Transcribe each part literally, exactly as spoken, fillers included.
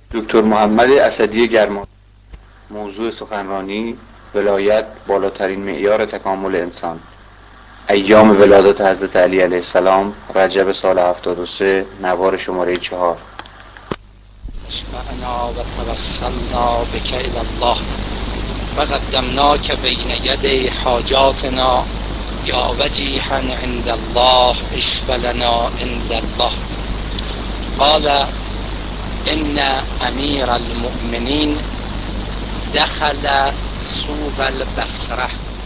دکتر محمد اسدی گرما. موضوع سخنرانی: ولایت بالاترین معیار تکامل انسان. ایام ولادت حضرت علی علیه السلام، رجب سال هفتاد و سه، نوار شماره چهار. اشفعنا و توسلنا بک الی الله و قدمناک بین یدی حاجاتنا یا وجیها عند الله اشفع لنا عند الله. قال ان امیر المؤمنین دخل سوق البصره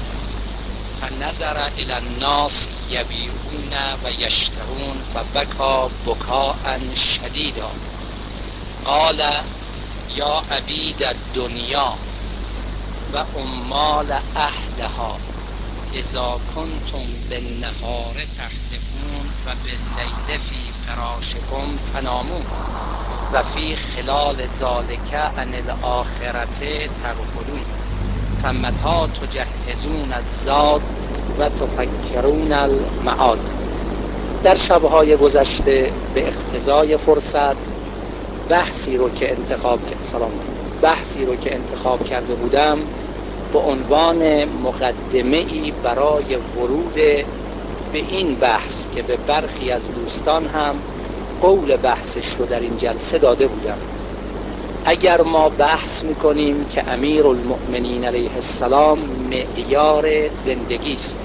فنظر الى الناس یبیعون و یشترون فبکا بکاء شدیدا. قال یا عبید الدنیا و عمال اهلها اذا کنتم بالنهار تحلفون و باللیل فی فراشکم تنامون و فی خلال ذالک عن الاخرة تغفلون فمتی تجهزون الزاد و تفکرون المعاد. در شبهای گذشته به اقتضای فرصت بحثی رو که انتخاب سلام بحثی رو که انتخاب کرده بودم به عنوان مقدمه‌ای برای ورود به این بحث که به برخی از دوستان هم قول بحثش رو در این جلسه داده بودم. اگر ما بحث میکنیم که امیرالمؤمنین علیه السلام معیار زندگی است،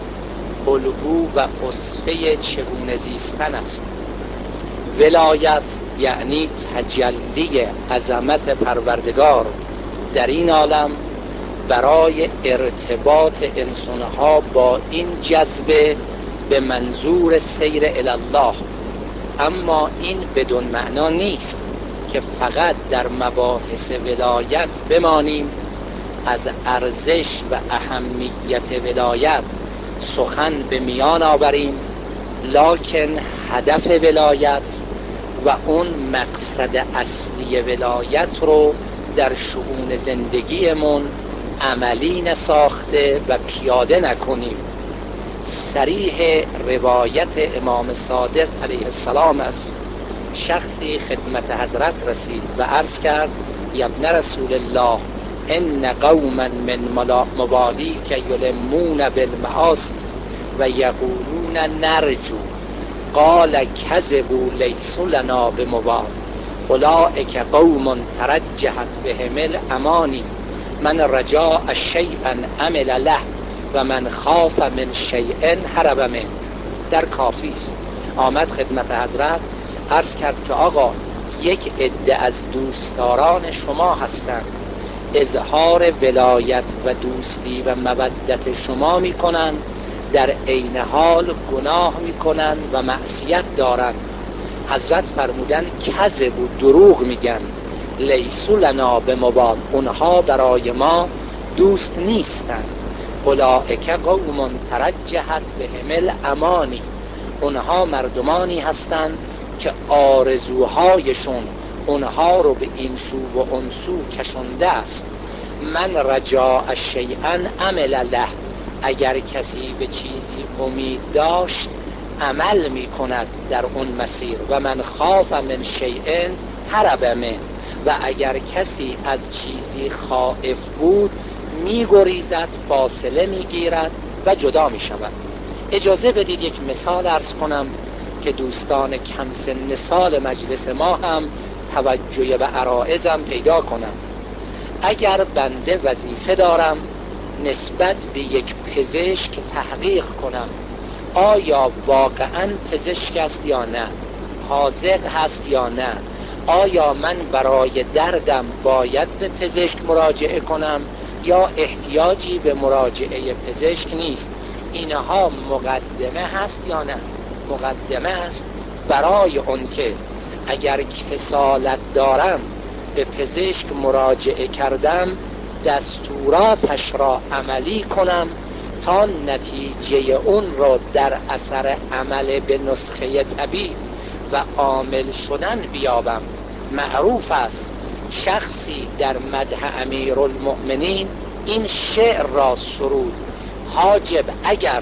الگو و اسوه چگونه زیستن است، ولایت یعنی تجلی عظمت پروردگار در این عالم برای ارتباط انسانها با این جذبه به منظور سیر الی الله. اما این بدون معنا نیست که فقط در مباحث ولایت بمانیم، از ارزش و اهمیت ولایت سخن به میان آوریم، لکن هدف ولایت و اون مقصد اصلی ولایت رو در شؤون زندگیمون عملی نساخته و پیاده نکنیم. صریح روایت امام صادق علیه السلام است. شخصی خدمت حضرت رسید و عرض کرد یا ابن رسول الله ان قوما من موالیک یلمون بالمعاصی و یقولون نرجو. قال کذبوا لیس لنا بموال اولئک قوم ترجحت بهم الامانی من رجاء شیئا عمل له و من خاف من شیء هرب منه. در کافی است آمد خدمت حضرت عرض کرد که آقا یک عده از دوستداران شما هستند، اظهار ولایت و دوستی و مودت شما میکنند، در عین حال گناه میکنند و معصیت دارند. حضرت فرمودن کذب و دروغ میگن، لیس لنا بموال، اونها برای ما دوست نیستند. اولئک قوم ترجحت بهم الامانی، اونها مردمانی هستند که آرزوهایشون اونها رو به این سو و اون سو کشنده است. من رجاء شیئا عمل له، اگر کسی به چیزی امید داشت عمل می کند در اون مسیر. و من خاف من شیء هرب منه، و اگر کسی از چیزی خائف بود می گریزد، فاصله می گیرد و جدا می شود. اجازه بدید یک مثال عرض کنم که دوستان کم سن سال مجلس ما هم توجه به عرائضم پیدا کنم. اگر بنده وظیفه دارم نسبت به یک پزشک تحقیق کنم آیا واقعا پزشک است یا نه، حاذق هست یا نه، آیا من برای دردم باید به پزشک مراجعه کنم یا احتیاجی به مراجعه پزشک نیست، اینها مقدمه هست یا نه؟ مقدمه است برای اون که اگر کسالت دارم به پزشک مراجعه کردم دستوراتش را عملی کنم تا نتیجه اون را در اثر عمل به نسخه طبیب و عامل شدن بیابم. معروف است شخصی در مدح امیرالمؤمنین این شعر را سرود: حاجب اگر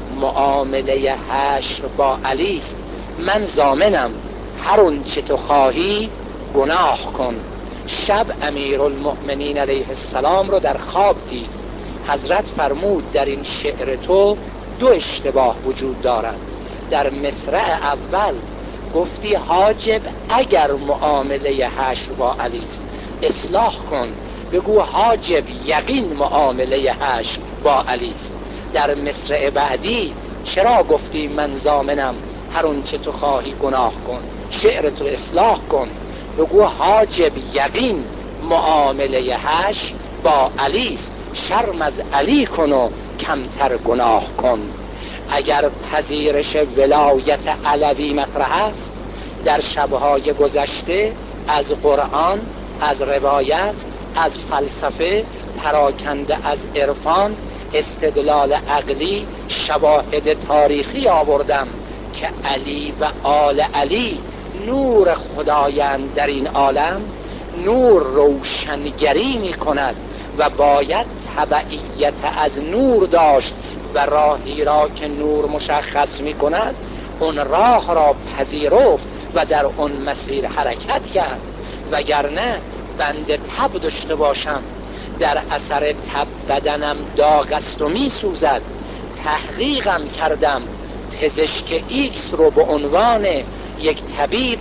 معامله حشر با علی است من ضامنم، هر اون چه تو خواهی گناه کن شب امیرالمؤمنین علیه السلام رو در خواب دید. حضرت فرمود در این شعر تو دو اشتباه وجود دارد. در مصرع اول گفتی حاجب اگر معامله حشر با علی است اصلاح کن، بگو حاجب یقین معامله حشر با علی است. در مصرع بعدی چرا گفتی من ضامنم هر اون چه تو خواهی گناه کن، شعر تو اصلاح کن، بگو حاجب یقین معامله حشر با علی است، شرم از علی کن و کمتر گناه کن. اگر پذیرش ولایت علوی مطرح است در شبهای گذشته از قرآن، از روایت، از فلسفه، پراکنده از عرفان، استدلال عقلی، شواهد تاریخی آوردم که علی و آل علی نور خدایند در این عالم، نور روشنگری می کند و باید تبعیت از نور داشت و راهی را که نور مشخص می کند اون راه را پذیرفت و در اون مسیر حرکت کرد. وگرنه بنده تب داشته باشم، در اثر تب بدنم داغ است و می سوزد، تحقیقم کردم، پزشک ایکس رو به عنوان یک طبیب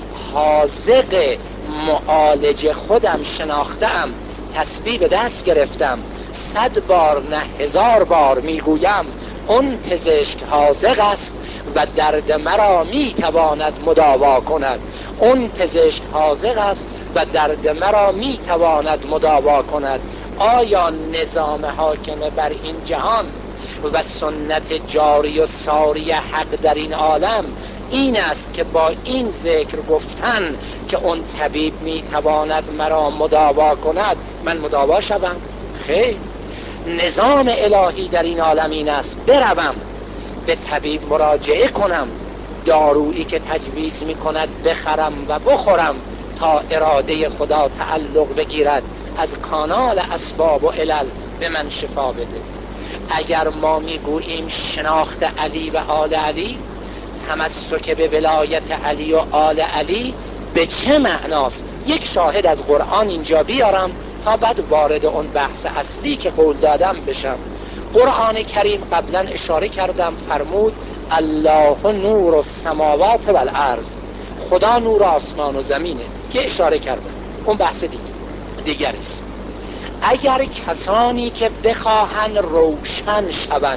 حاذق معالج خودم شناختم، تسبیح به دست گرفتم، صد بار نه هزار بار میگویم اون پزشک حاذق است و درد مرا میتواند مداوا کند، اون پزشک حاذق است و درد مرا میتواند مداوا کند. آیا نظام حاکم بر این جهان و سنت جاری و ساری حق در این عالم این است که با این ذکر گفتن که اون طبیب میتواند مرا مداوا کند من مداوا شوم؟ خیر، نظام الهی در این عالم این است بروم به طبیب مراجعه کنم، دارویی که تجویز میکند بخرم و بخورم تا اراده خدا تعلق بگیرد، از کانال اسباب و علل به من شفا بده. اگر ما میگوییم شناخت علی و آل علی، تمسک به ولایت علی و آل علی به چه معناست؟ یک شاهد از قرآن اینجا بیارم تا بعد وارد اون بحث اصلی که قول دادم بشم. قرآن کریم قبلا اشاره کردم فرمود الله نور السماوات والارض، خدا نور آسمان و زمینه که اشاره کردم، اون بحث دیگه دیگر است. اگر کسانی که بخواهن روشن شوند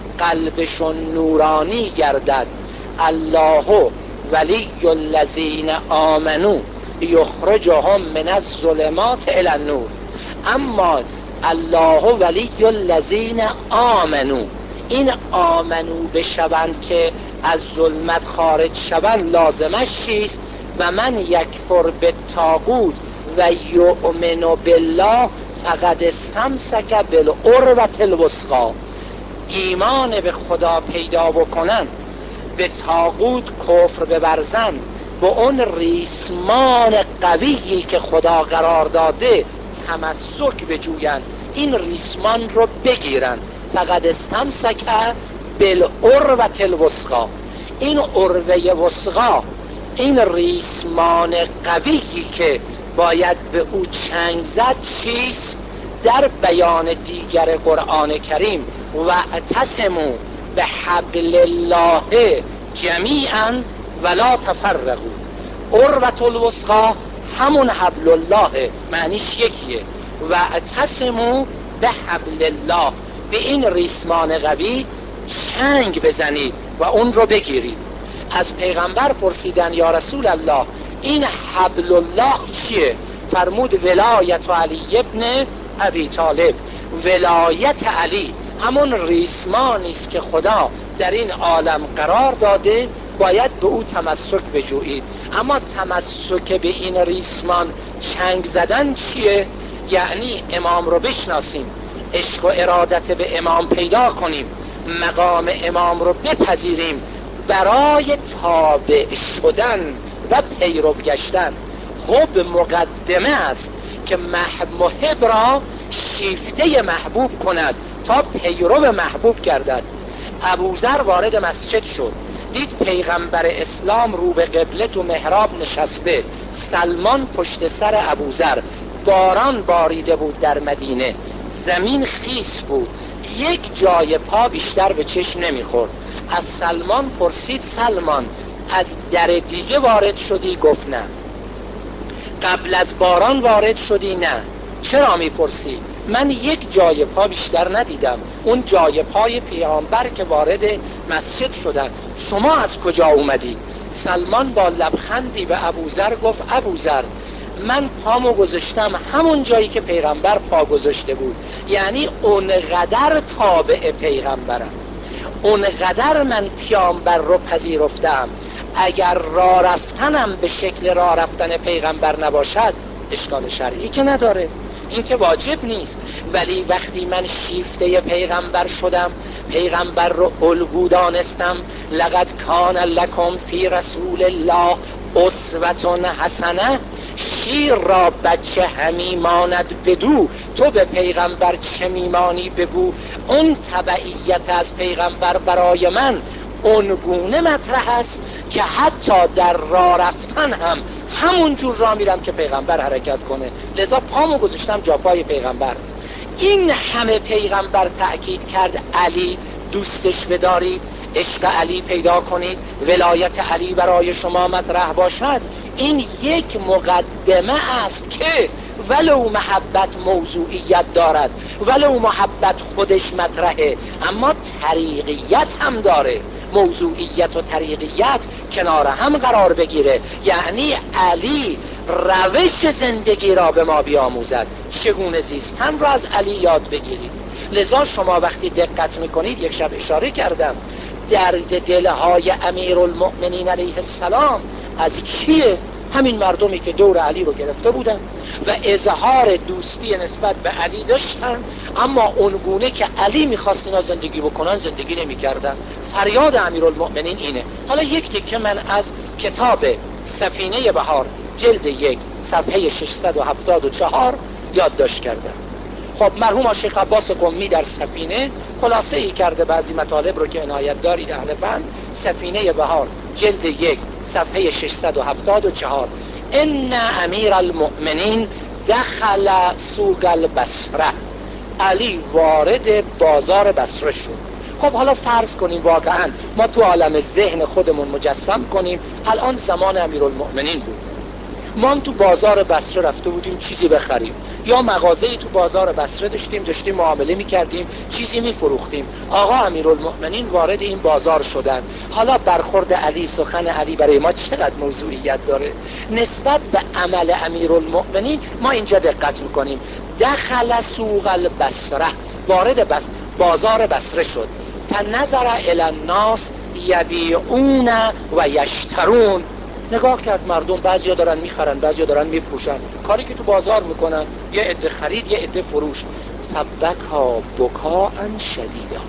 قلبشون نورانی گردد، الله ولی الذین آمنو یخرجهم من الظلمات الی النور، اما الله ولی الذین آمنو، این آمنو بشوند که از ظلمت خارج شوند لازمش چیست؟ و من یکفر بالطاغوت و یؤمن بالله فقد استمسک بالعروة الوثقی، ایمان به خدا پیدا بکنن، به طاغوت کفر بورزن، به اون ریسمان قویی که خدا قرار داده تمسک بجوین، این ریسمان رو بگیرن، فقد استمسک بالعروة الوثقی، این عروه وثقی، این ریسمان قویی که باید به او چنگ زد چیست؟ در بیان دیگر قرآن کریم و اعتصموا بحبل الله جمیعا ولا تفرقوا، عروة الوثقی همون حبل الله معنیش یکیه، و اعتصموا بحبل الله، به این ریسمان قوی چنگ بزنید و اون رو بگیرید. از پیغمبر پرسیدن یا رسول الله این حبل الله چیه؟ فرمود ولایت علی ابن ابی طالب، ولایت علی همون ریسمانی است که خدا در این عالم قرار داده، باید به او تمسک بجویید. اما تمسک به این ریسمان چنگ زدن چیه؟ یعنی امام رو بشناسیم، عشق و ارادت به امام پیدا کنیم، مقام امام رو بپذیریم، برای تابع شدن و پیرو گشتن. حب مقدمه است که محب را شیفته محبوب کند تا پیرو محبوب گردد. ابوذر وارد مسجد شد، دید پیغمبر اسلام رو به قبله تو محراب نشسته، سلمان پشت سر ابوذر، باران باریده بود در مدینه، زمین خیس بود، یک جای پا بیشتر به چشم نمیخورد. از سلمان پرسید سلمان از در دیگه وارد شدی؟ گفت نه. قبل از باران وارد شدی؟ نه. چرا میپرسی؟ من یک جای پا بیشتر ندیدم، اون جای پای پیامبر که وارد مسجد شدن. شما از کجا اومدی؟ سلمان با لبخندی به ابوذر گفت ابوذر من پامو گذاشتم همون جایی که پیغمبر پا گذاشته بود، یعنی اونقدر تابع پیغمبرم، اونقدر من پیامبر رو پذیرفتم، اگر راه رفتنم به شکل راه رفتن پیغمبر نباشد اشکال شرعی که نداره، این که واجب نیست، ولی وقتی من شیفته پیغمبر شدم، پیغمبر رو الگو دانستم، لقد کان لکم فی رسول الله اسوة حسنه، شیر را بچه همی ماند بدو، تو به پیغمبر چه میمانی بگو. اون تبعیت از پیغمبر برای من اون گونه مطرح است که حتی در راه رفتن هم همون جور راه میرم که پیغمبر حرکت کنه، لذا پامو گذاشتم جا پای پیغمبر. این همه پیغمبر تأکید کرد علی دوستش بدارید، عشق علی پیدا کنید، ولایت علی برای شما مطرح باشد. این یک مقدمه است که ولو محبت موضوعیت دارد، ولو محبت خودش مطرحه، اما طریقیت هم داره. موضوعیت و طریقیت کنار هم قرار بگیره، یعنی علی روش زندگی را به ما بیاموزد، چگونه زیستن را از علی یاد بگیرید. لذا شما وقتی دقت میکنید، یک شب اشاره کردم، درد دلهای امیرالمؤمنین علیه السلام از کیه؟ همین مردمی که دور علی رو گرفته بودن و اظهار دوستی نسبت به علی داشتن، اما اونگونه که علی میخواست اینا زندگی بکنن زندگی نمیکردن. فریاد امیرالمؤمنین اینه. حالا یک تیکه من از کتاب سفینه بهار جلد یک صفحه ششصد و هفتاد و چهار یادداشت کردم. خب مرحوم شیخ عباس قمی در سفینه خلاصه ای کرده بعضی مطالب رو که عنایت دارید اهل فن. سفینه بهار جلد یک صفحه ششصد و هفتاد و چهار: ان امیر المؤمنین دخل سوق البصره، علی وارد بازار بصره شد. خب حالا فرض کنیم واقعا ما تو عالم ذهن خودمون مجسم کنیم الان زمان امیرالمؤمنین بود، ما تو بازار بصره رفته بودیم چیزی بخریم، یا مغازه‌ای تو بازار بصره داشتیم داشتیم معامله می‌کردیم چیزی می‌فروختیم، آقا امیرالمؤمنین وارد این بازار شدن. حالا برخورد علی، سخن علی برای ما چقدر موضوعیت داره نسبت به عمل امیرالمؤمنین. ما اینجا دقت می‌کنیم دخل سوق البصره، وارد بس بازار بصره شد. فنظر الی الناس یبیعون و یشترون، نگاه کرد مردم، بعضیا دارن میخرن بعضیا دارن میفروشن، کاری که تو بازار میکنن، یه عده خرید یه عده فروش. فبکا بکاء شدیدا،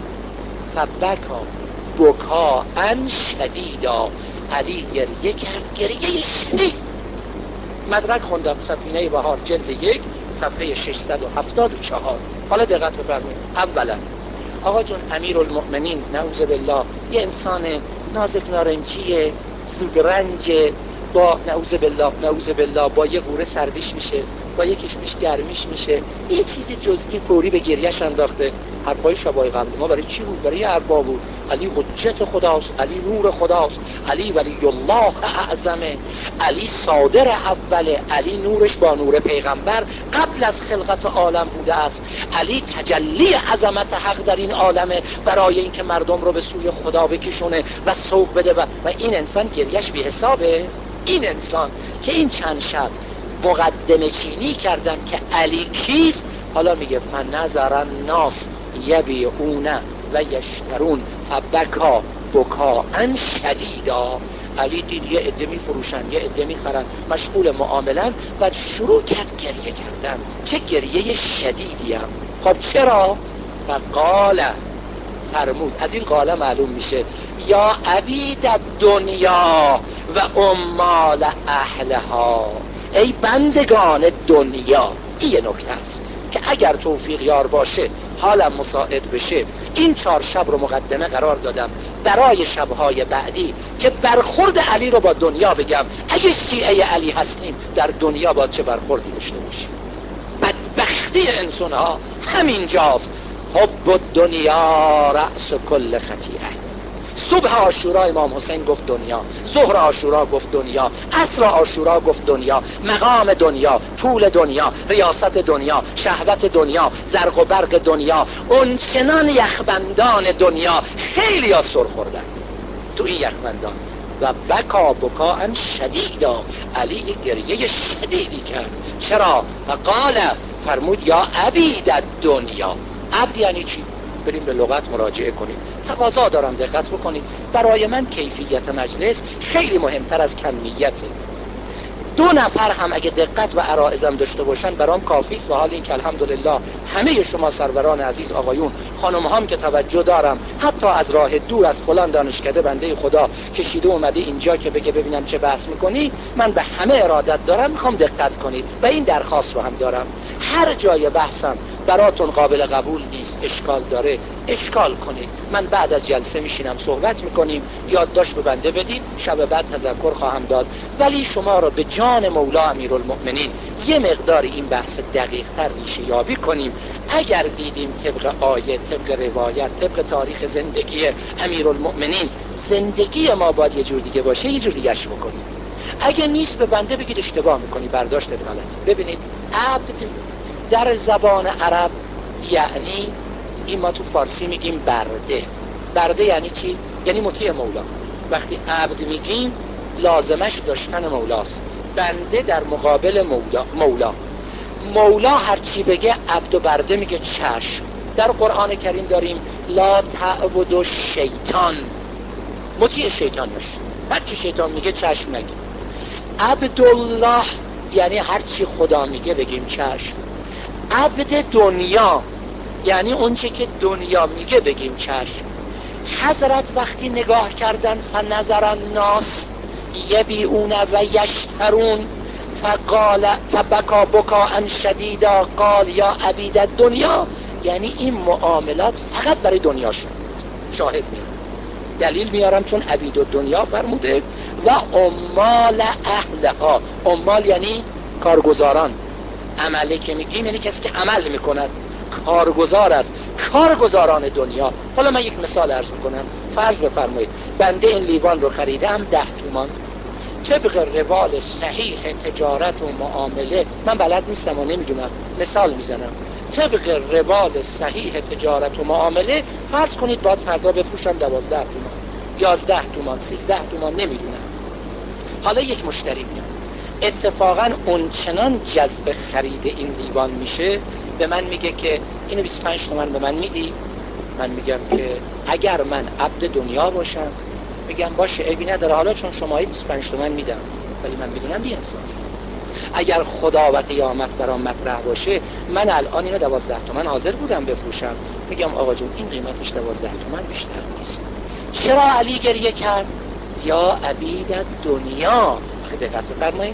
فبکا بکاء شدیدا، علی گریه کرد گریه شدید. مدرک خوندم سفینه بهار جلد یک صفحه ششصد و هفتاد و چهار. حالا دقت بفرمایید. اولا آقا جون امیرالمؤمنین نعوذ بالله یه انسان نازک نارنجیه، زودرنج، با نعوذ بالله نعوذ بالله با یه قوره سردیش میشه، با یه کشمش گرمیش میشه، یه چیزی جزئی فوری به گریهش انداخته. حرفای شبای قبل ما برای چی بود؟ برای ارباب بود. علی حجت خداست، علی نور خداست، علی ولی الله اعظمه، علی صادر اوله، علی نورش با نور پیغمبر قبل از خلقت عالم بوده است، علی تجلی عظمت حق در این عالمه برای اینکه مردم رو به سوی خدا بکشونه و سوق بده. و, و این انسان گریهش بی حسابه. این انسان که این چند شب مقدمه چینی کردم که علی کیست، حالا میگه فنظر الناس یبیعون و یشترون فبکا بکاء شدیدا، علی دید یه عده میفروشن یه عده میخرن، مشغول معاملن و شروع کرد گریه کردن. چه گریه شدیدی هم. خب چرا؟ فقال، فرمود، از این قاله معلوم میشه یا عبید دنیا و عمال اهلها، ای بندگان دنیا. این یه نکته است که اگر توفیق یار باشه حالم مساعد بشه این چهار شب رو مقدمه قرار دادم. برای شبهای بعدی که برخورد علی رو با دنیا بگم. اگه شیعه علی هستیم در دنیا باید چه برخوردی داشته باشیم. بدبختی انسان ها همین جاست. حب الدنیا رأس کل خطیئه. صبح عاشورا امام حسین گفت دنیا، ظهر عاشورا گفت دنیا، عصر عاشورا گفت دنیا، مقام دنیا، طول دنیا، ریاست دنیا، شهوت دنیا، زرق و برق دنیا، اون چنان یخبندان دنیا خیلی ها سر خوردن تو این یخبندان. و بکا بکا ان شدیدا، علی گریه شدیدی کرد. چرا؟ و قال، فرمود یا عبید دنیا. عبد یعنی چی؟ بریم به لغت مراجعه کنیم. تقاضا دارم دقت بکنید. برای من کیفیت مجلس خیلی مهمتر از کمیته. دو نفر هم اگه دقت و عرائزم داشته باشن برام کافی است. و حال این که الحمدلله همه شما سروران عزیز، آقایون، خانم هم که توجه دارم، حتی از راه دور از فلان دانشکده بنده خدا کشیده اومده اینجا که بگه ببینم چه بحث میکنی، من به همه ارادت دارم، میخوام دقت کنید و این درخواست رو هم دارم. هر جای بحثم براتون قابل قبول نیست، اشکال داره، اشکال کنید. من بعد از جلسه میشینم صحبت میکنیم، یادداشت به بنده بدید، شب بعد تذکر خواهم داد. ولی شما رو به جان مولا امیرالمؤمنین یه مقدار این بحث دقیق تر ریشه یابی کنیم. اگر دیدیم طبق آیه، طبق روایت، طبق تاریخ زندگی امیرالمؤمنین زندگی ما باید یه جور دیگه باشه، یه جور دیگه‌اش بکنیم. اگه نیست به بنده بگید اشتباه میکنی، برداشتت غلطه. ببینید، عبد در زبان عرب یعنی، این ما تو فارسی میگیم برده. برده یعنی چی؟ یعنی مطیع مولا. وقتی عبد میگیم لازمش داشتن مولاست. بنده در مقابل مولا. مولا مولا هر چی بگه عبد و برده میگه چشم. در قرآن کریم داریم لا تعبد شیطان، مطیع شیطان باش، هر چی شیطان میگه چشم نگی. عبدالله یعنی هر چی خدا میگه بگیم چشم. عبد دنیا یعنی اون چه که دنیا میگه بگیم چشم. حضرت وقتی نگاه کردن فنظر الناس یبیعون و یشترون فقال فبکا بکاء شدیدا قال یا عبید الدنیا، یعنی این معاملات فقط برای دنیا شد. شاهد میارم، دلیل میارم، چون عبید الدنیا فرموده و عمال اهلها. عمال یعنی کارگزاران. عمله که میگیم یعنی کسی که عمل میکند، کارگزار است، کارگزاران دنیا. حالا من یک مثال عرض میکنم. فرض بفرمایید بنده این لیوان رو خریدم ده تومان. طبق روال صحیح تجارت و معامله، من بلد نیستم و نمیدونم، مثال میزنم، طبق روال صحیح تجارت و معامله فرض کنید باید فردا بفروشم دوازده تومان، یازده تومان، سیزده تومان، نمیدونم. حالا یک مشتری میاد، اتفاقا اون چنان جذب خرید این لیوان میشه، به من میگه که اینو بیست و پنج تومان به من میدی؟ من میگم که اگر من عبد دنیا باشم میگم باشه، عیبی نداره، حالا چون شمایی بیست و پنج تومان میدم، ولی من میدونم بی انصافی. اگر خدا و قیامت برام مطرح باشه، من الان اینو دوازده تومان حاضر بودم بفروشم، میگم آقا جون این قیمتش دوازده تومان بیشتر نیست. چرا علی گریه کرد؟ یا عبید دنیا. دقت بفرمایید،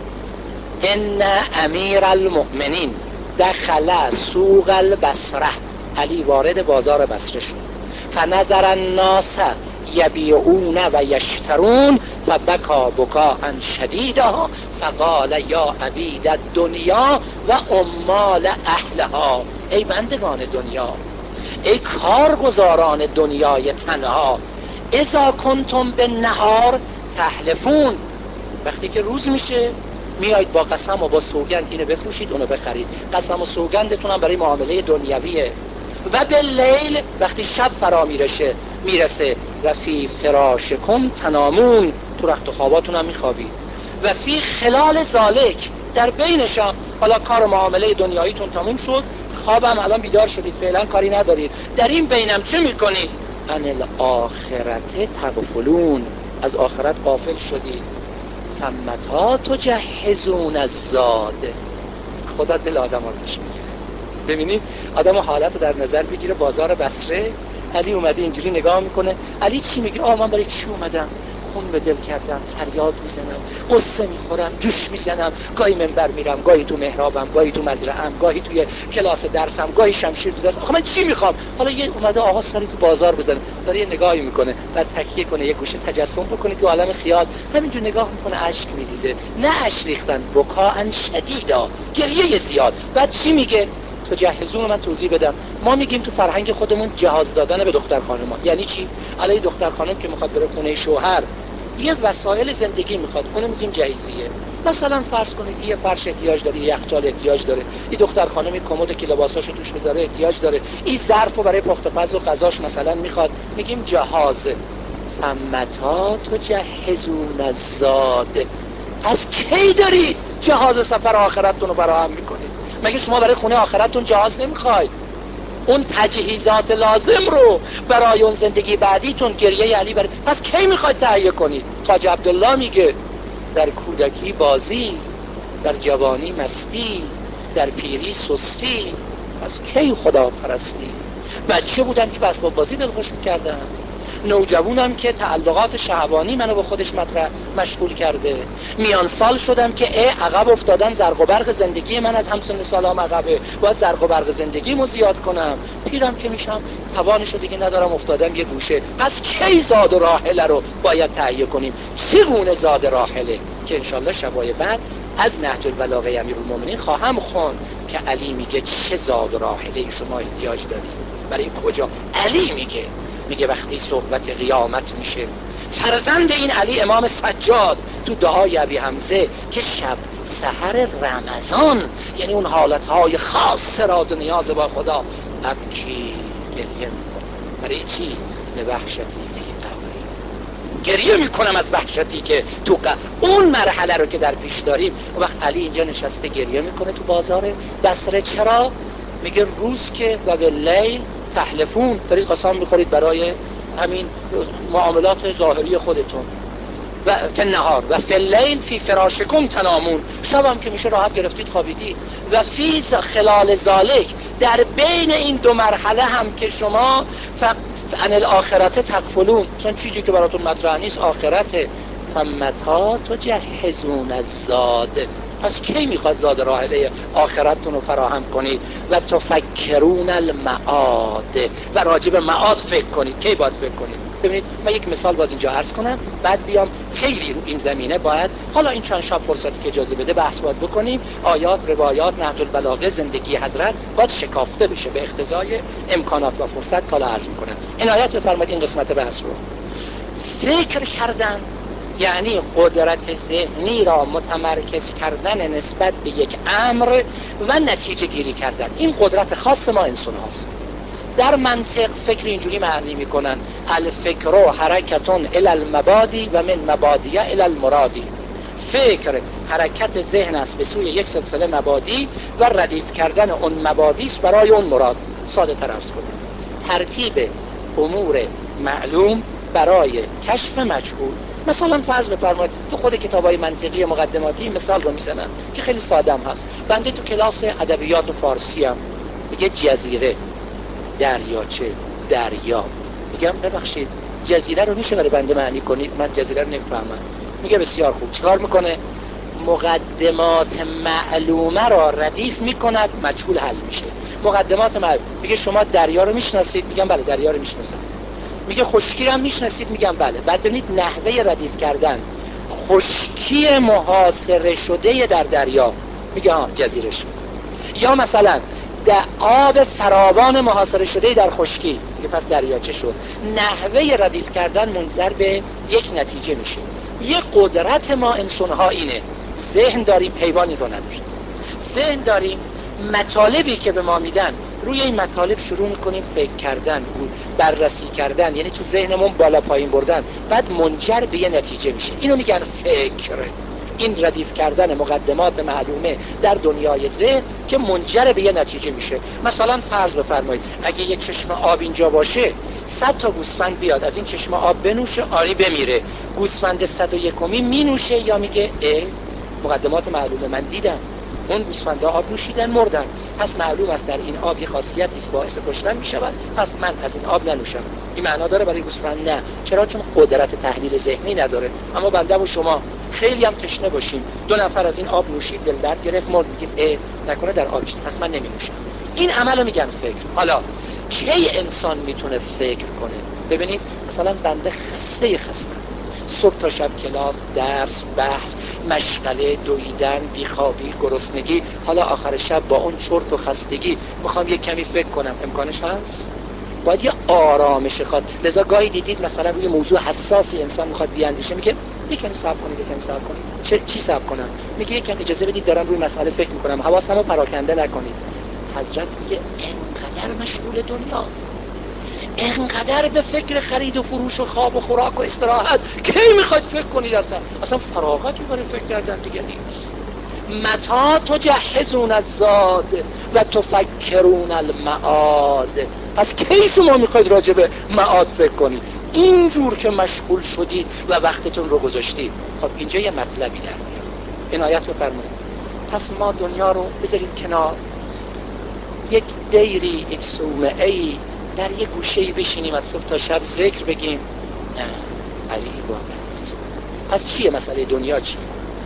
ان امیر المؤمنین دخل سوق البصره. علی وارد بازار بصره شد. فنظر الناس یبیعون و یشترون و بکا بکاء شدیدا فقال یا عبید الدنیا و عمال اهلها. ای بندگان دنیا، ای کارگزاران دنیای تنها، اذا کنتم به نهار تحلفون. وقتی که روز میشه میایید با قسم و با سوگند اینو بفروشید اونو بخرید. قسم و سوگندتون هم برای معامله دنیویه. و باللیل وقتی شب فرا میرسه میرسه و فی فراشکم تنامون، تو رخت و خواباتون هم میخوابید. و فی خلال ذالک، در بینشم، حالا کار معامله دنیاییتون تموم شد، خوابم الان بیدار شدید، فعلا کاری ندارید، در این بینم چه میکنید؟ ان الاخرت تغفلون، از آخرت غافل شدید. فمتا تجهزون الزاد. خدا دل آدم آتش میگیره. ببینید آدم حالت رو در نظر بگیره. بازار بصره، علی اومده اینجوری نگاه میکنه. علی چی میگه؟ آه من برای چی اومدم؟ خون به دل کردم، فریاد میزنم، قصه میخورم، جوش میزنم، گاهی منبر میرم، گاهی تو محرابم، گاهی تو مزرعه‌ام، گاهی توی کلاس درسم، گاهی شمشیر تو دست. آخه من چی میخوام؟ حالا یه اومده آقا سری تو بازار بزنه، داره یه نگاهی میکنه، بعد تکیه کنه، یه گوشه تجسم بکنه تو عالم خیال، همینجور نگاه میکنه، اشک میریزه. نه اشک ریختن، بکاء شدیدا، گریه زیاد. بعد چی میگه؟ تجهزون. من توضیح بدم. ما میگیم تو فرهنگ خودمون جهاز دادن به دختر خانوما. یعنی چی؟ الان دختر خانم که میخواد بره خونه شوهر، یه وسایل زندگی میخواد، اونو میگیم جهیزیه. مثلا فرض کنید یه فرش احتیاج داره، یه یخچال احتیاج داره، این دختر خانم کمد که لباساشو توش میذاره احتیاج داره، این ظرفو برای پخت و پز و غذاش مثلا میخواد، میگیم جهاز. فمتا تجهزون الزاد. از کی دارید جهاز سفر آخرتتون رو فراهم میکنید؟ مگه شما برای خونه آخرتتون جهاز نمیخواید؟ اون تجهیزات لازم رو برای اون زندگی بعدیتون، گریه علی برای، پس کی میخواید تهیه کنید؟ خواجه عبدالله میگه در کودکی بازی، در جوانی مستی، در پیری سستی، پس کی خدا پرستی؟ بچه بودم که بس با بازی دلخوش میکردم، نوجوانم که تعلقات شهوانی منو به خودش مطرح مشغول کرده، میان سال شدم که ای عقب افتادم، زرق و برق زندگی من از همسن سالام عقبه، باید زرق و برق زندگیمو زیاد کنم. پیرم که میشم توانشو دیگه ندارم، افتادم یه گوشه. پس کی زاد و راحله رو باید تهیه کنیم؟ چگونه زاد راحله که انشالله شبای بعد از نهج البلاغه امیرالمومنین خواهم خوند که علی میگه چه زاد و راحله شما احتیاج دارید، برای کجا؟ علی میگه میگه وقتی صحبت قیامت میشه، فرزند این علی امام سجاد تو دعای ابی حمزه که شب سحر رمضان، یعنی اون حالتهای خاص راز و نیاز با خدا، ابکی گریه میکنه. برای چی؟ لوحشتی فی قبری، گریه میکنم از وحشتی که تو ق... اون مرحله رو که در پیش داریم. و وقت علی اینجا نشسته گریه میکنه تو بازار بصره. چرا؟ میگه روز که و باللیل تحلفون، دارید قسم میخورید برای همین معاملات ظاهری خودتون، و فی النهار و فی اللیل فی فراشکم تنامون، شب هم که میشه راحت گرفتید خوابیدید. و فی خلال ذالک، در بین این دو مرحله هم که شما فقط عن الاخرت تغفلون، چون چیزی که براتون مطرح نیست آخرته. فمتا تجهزون الزاد. پس کی میخواد زاد راحله آخرتتون رو فراهم کنید؟ و تفکرون المعاد، و راجب معاد فکر کنید. کی باید فکر کنید؟ ببینید من یک مثال باز اینجا عرض کنم، بعد بیام خیلی رو این زمینه باید حالا این چند شب فرصتی که اجازه بده بحث باید بکنیم. آیات، روایات، نهج البلاغه، زندگی حضرت باید شکافته بشه به اقتضای امکانات و فرصت. کالا عرض میکنم. عنایت بفرمایید این قسمت بحث رو. فکر کردن یعنی قدرت ذهنی را متمرکز کردن نسبت به یک امر و نتیجه گیری کردن. این قدرت خاص ما انسان هاست. در منطق فکر اینجوری معنی میکنن الفکر حرکتون الی المبادی و من مبادیه الی المرادی. فکر حرکت ذهن است به سوی یک سلسله مبادی و ردیف کردن اون مبادی است برای اون مراد. ساده تر عرض کنیم، ترتیب امور معلوم برای کشف مجهول. مثلا فرض بفرمایید تو خود کتابای منطقی مقدماتی مثال رو میزنن که خیلی ساده هم هست. بنده تو کلاس ادبیات فارسی هم میگه جزیره، دریاچه، دریا. میگم ببخشید جزیره رو میشه برای بنده معنی کنید؟ من جزیره رو نمیفهمم. میگه بسیار خوب. چیکار میکنه؟ مقدمات معلومه را ردیف میکند، مجهول حل میشه. مقدمات معلوم میگه شما دریا رو میشناسید؟ میگم بله دریا رو میشناسم. میگه خشکی رو میشناسید؟ میگم بله. بعد ببینید نحوه ردیف کردن خشکی محاصره شده در دریا، میگه ها جزیره شد. یا مثلا در آب فراوان محاصره شده در خشکی، میگه پس دریاچه شد. نحوه ردیف کردن منجر به یک نتیجه میشه. یه قدرت ما انسان ها اینه، ذهن داریم، حیوانی رو نداریم. ذهن داریم، مطالبی که به ما میدن روی این مطالب شروع میکنیم فکر کردن، بررسی کردن، یعنی تو ذهنمون بالا پایین بردن، بعد منجر به یه نتیجه میشه. اینو میگن فکر. این ردیف کردن مقدمات معلومه در دنیای ذهن که منجر به یه نتیجه میشه. مثلا فرض بفرمایید اگه یه چشم آب اینجا باشه، صد تا گوسفند بیاد از این چشم آب بنوشه، آری بمیره. گوسفند صد و یکمی می نوشه یا میگه اه مقدمات معلومه من دیدم، اون گوسفندا آب نوشیدن مردن، پس معلوم است در این آب یه خاصیتی است باعث کشتن میشود، پس من از این آب ننوشم. این معنا داره برای گوسفند؟ نه. چرا؟ چون قدرت تحلیل ذهنی نداره. اما بنده و شما خیلی هم تشنه باشیم، دو نفر از این آب نوشید، دل درد گرفت، مرد، میگیم اه نکنه در آب چیه، پس من نمی‌نوشم. این عملو میگن فکر. حالا کی انسان میتونه فکر کنه؟ ببینید مثلا بنده خسته خسته صبح تا شب کلاس، درس، بحث، مشغله، دویدن، بیخوابی، گرسنگی، حالا آخر شب با اون چرت و خستگی میخوام یک کمی فکر کنم، امکانش هست؟ باید یه آرامش خواد. لذا گاهی دیدید مثلا روی موضوع حساسی انسان میخواد بیاندیشه، میگه یکم صبر کنید، یکم صبر کنید. چه چی صبر کنم؟ میگه یکم اجازه بدید دارم روی مسئله فکر میکنم، حواسمو پراکنده نکنید. حضرت میگه انقدر مشغول دنیا، انقدر به فکر خرید و فروش و خواب و خوراک و استراحت، کی میخواید فکر کنید؟ اصلا اصلا فراغتی برای فکر کردن دیگه نیست. متا تجهزون الزاد و تفکرون المعاد. پس کی شما میخواید راجع به معاد فکر کنید؟ اینجور که مشغول شدید و وقتتون رو گذاشتید. خب اینجا یه مطلبی در میاد، عنایت بفرمایید. پس ما دنیا رو بذارید کنار، یک دیری، یک صومعه‌ای در یک گوشه‌ای بشینیم از صبح تا شب ذکر بگیم؟ نه. علی با پس چیه مسئله دنیا؟ چیه؟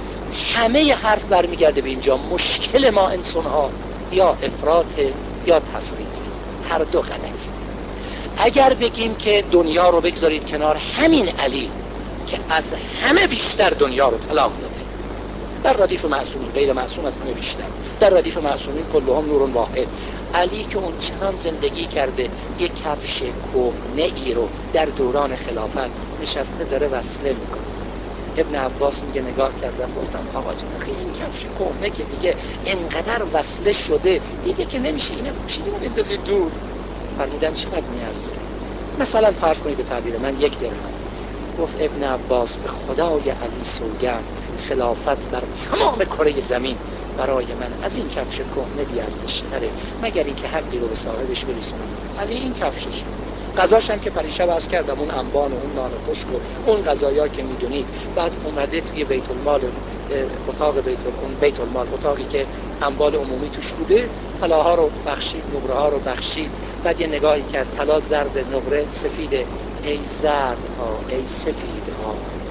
همه حرف برمیگرده به اینجا. مشکل ما انسان‌ها یا افراطه یا تفریطه، هر دو غلطه. اگر بگیم که دنیا رو بگذارید کنار، همین علی که از همه بیشتر دنیا رو طلاق داده، در ردیف معصومین، غیر معصوم از همه بیشتر، در ردیف معصومین کلهم نور واحد، علی که اون چنان زندگی کرده، یک کفش کهنه ای رو در دوران خلافت نشسته داره وصله میکنه. ابن عباس میگه نگاه کردم گفتم آقا جون اخی این کفش کهنه که دیگه انقدر وصله شده دیگه که نمیشه اینو پوشیدین و بندازید دور. فرمودن چقدر میارزه؟ مثلا فرض کنید به تعبیر من یک درهم. گفت ابن عباس به خدای علی سوگند، خلافت بر تمام کره زمین برای من از این کفش کهنه بی‌ارزش تره، مگر اینکه حقی رو به صاحبش برسونم. علی این کفشش، غذاش هم که پریشب عرض کردم، اون انبان و اون نان خشک و اون غذایا که میدونید. بعد اومده توی بیت المال، اتاق بیت اون بیت المال، اتاقی که اموال عمومی توش بوده، طلاها رو بخشید، نقره ها رو بخشید. بعد یه نگاهی کرد، طلا زرد، نقره سفیده. ای زرد ها، ای سفید ها،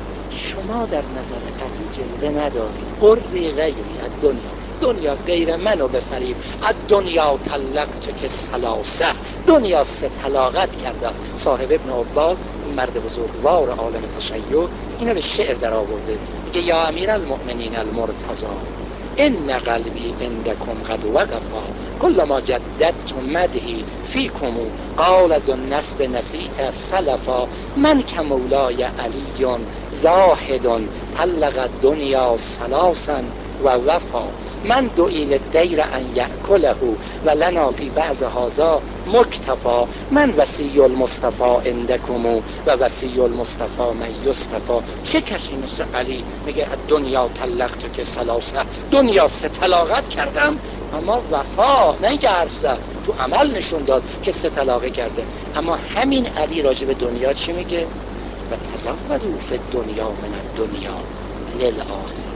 شما در نظر علی جلوه ندارید. قری غیری از دنیا، دنیا غیر منو بفریب. از دنیا طلقت که سلاسه، دنیا سه طلاقت کرده. صاحب ابن عباد، مرد بزرگوار عالم تشیع، اینو به شعر در آورده. میگه یا امیر المؤمنین المرتضی، ان قلبی عندکم قد وقفا، کل ما جددت مدحی فیکم، قال از النسب نسیت سلفا، من که مولای علی زاهد طلق دنیا سلاسا و وفا، من دعیل دیر ان یأکله و لنا فی بعض هذا مکتفا، من وصی المصطفى عندکم و وصی المصطفى من یصطفى. چه کسی مثل علی میگه دنیا طلقت که سلاسه، دنیا سه طلاقت کردم، اما وفا نه اینکه حرف زد، تو عمل نشون داد که سه طلاقه کرده. اما همین علی راجع به دنیا چی میگه؟ و تزودوا فی الدنیا من الدنیا للآخرة،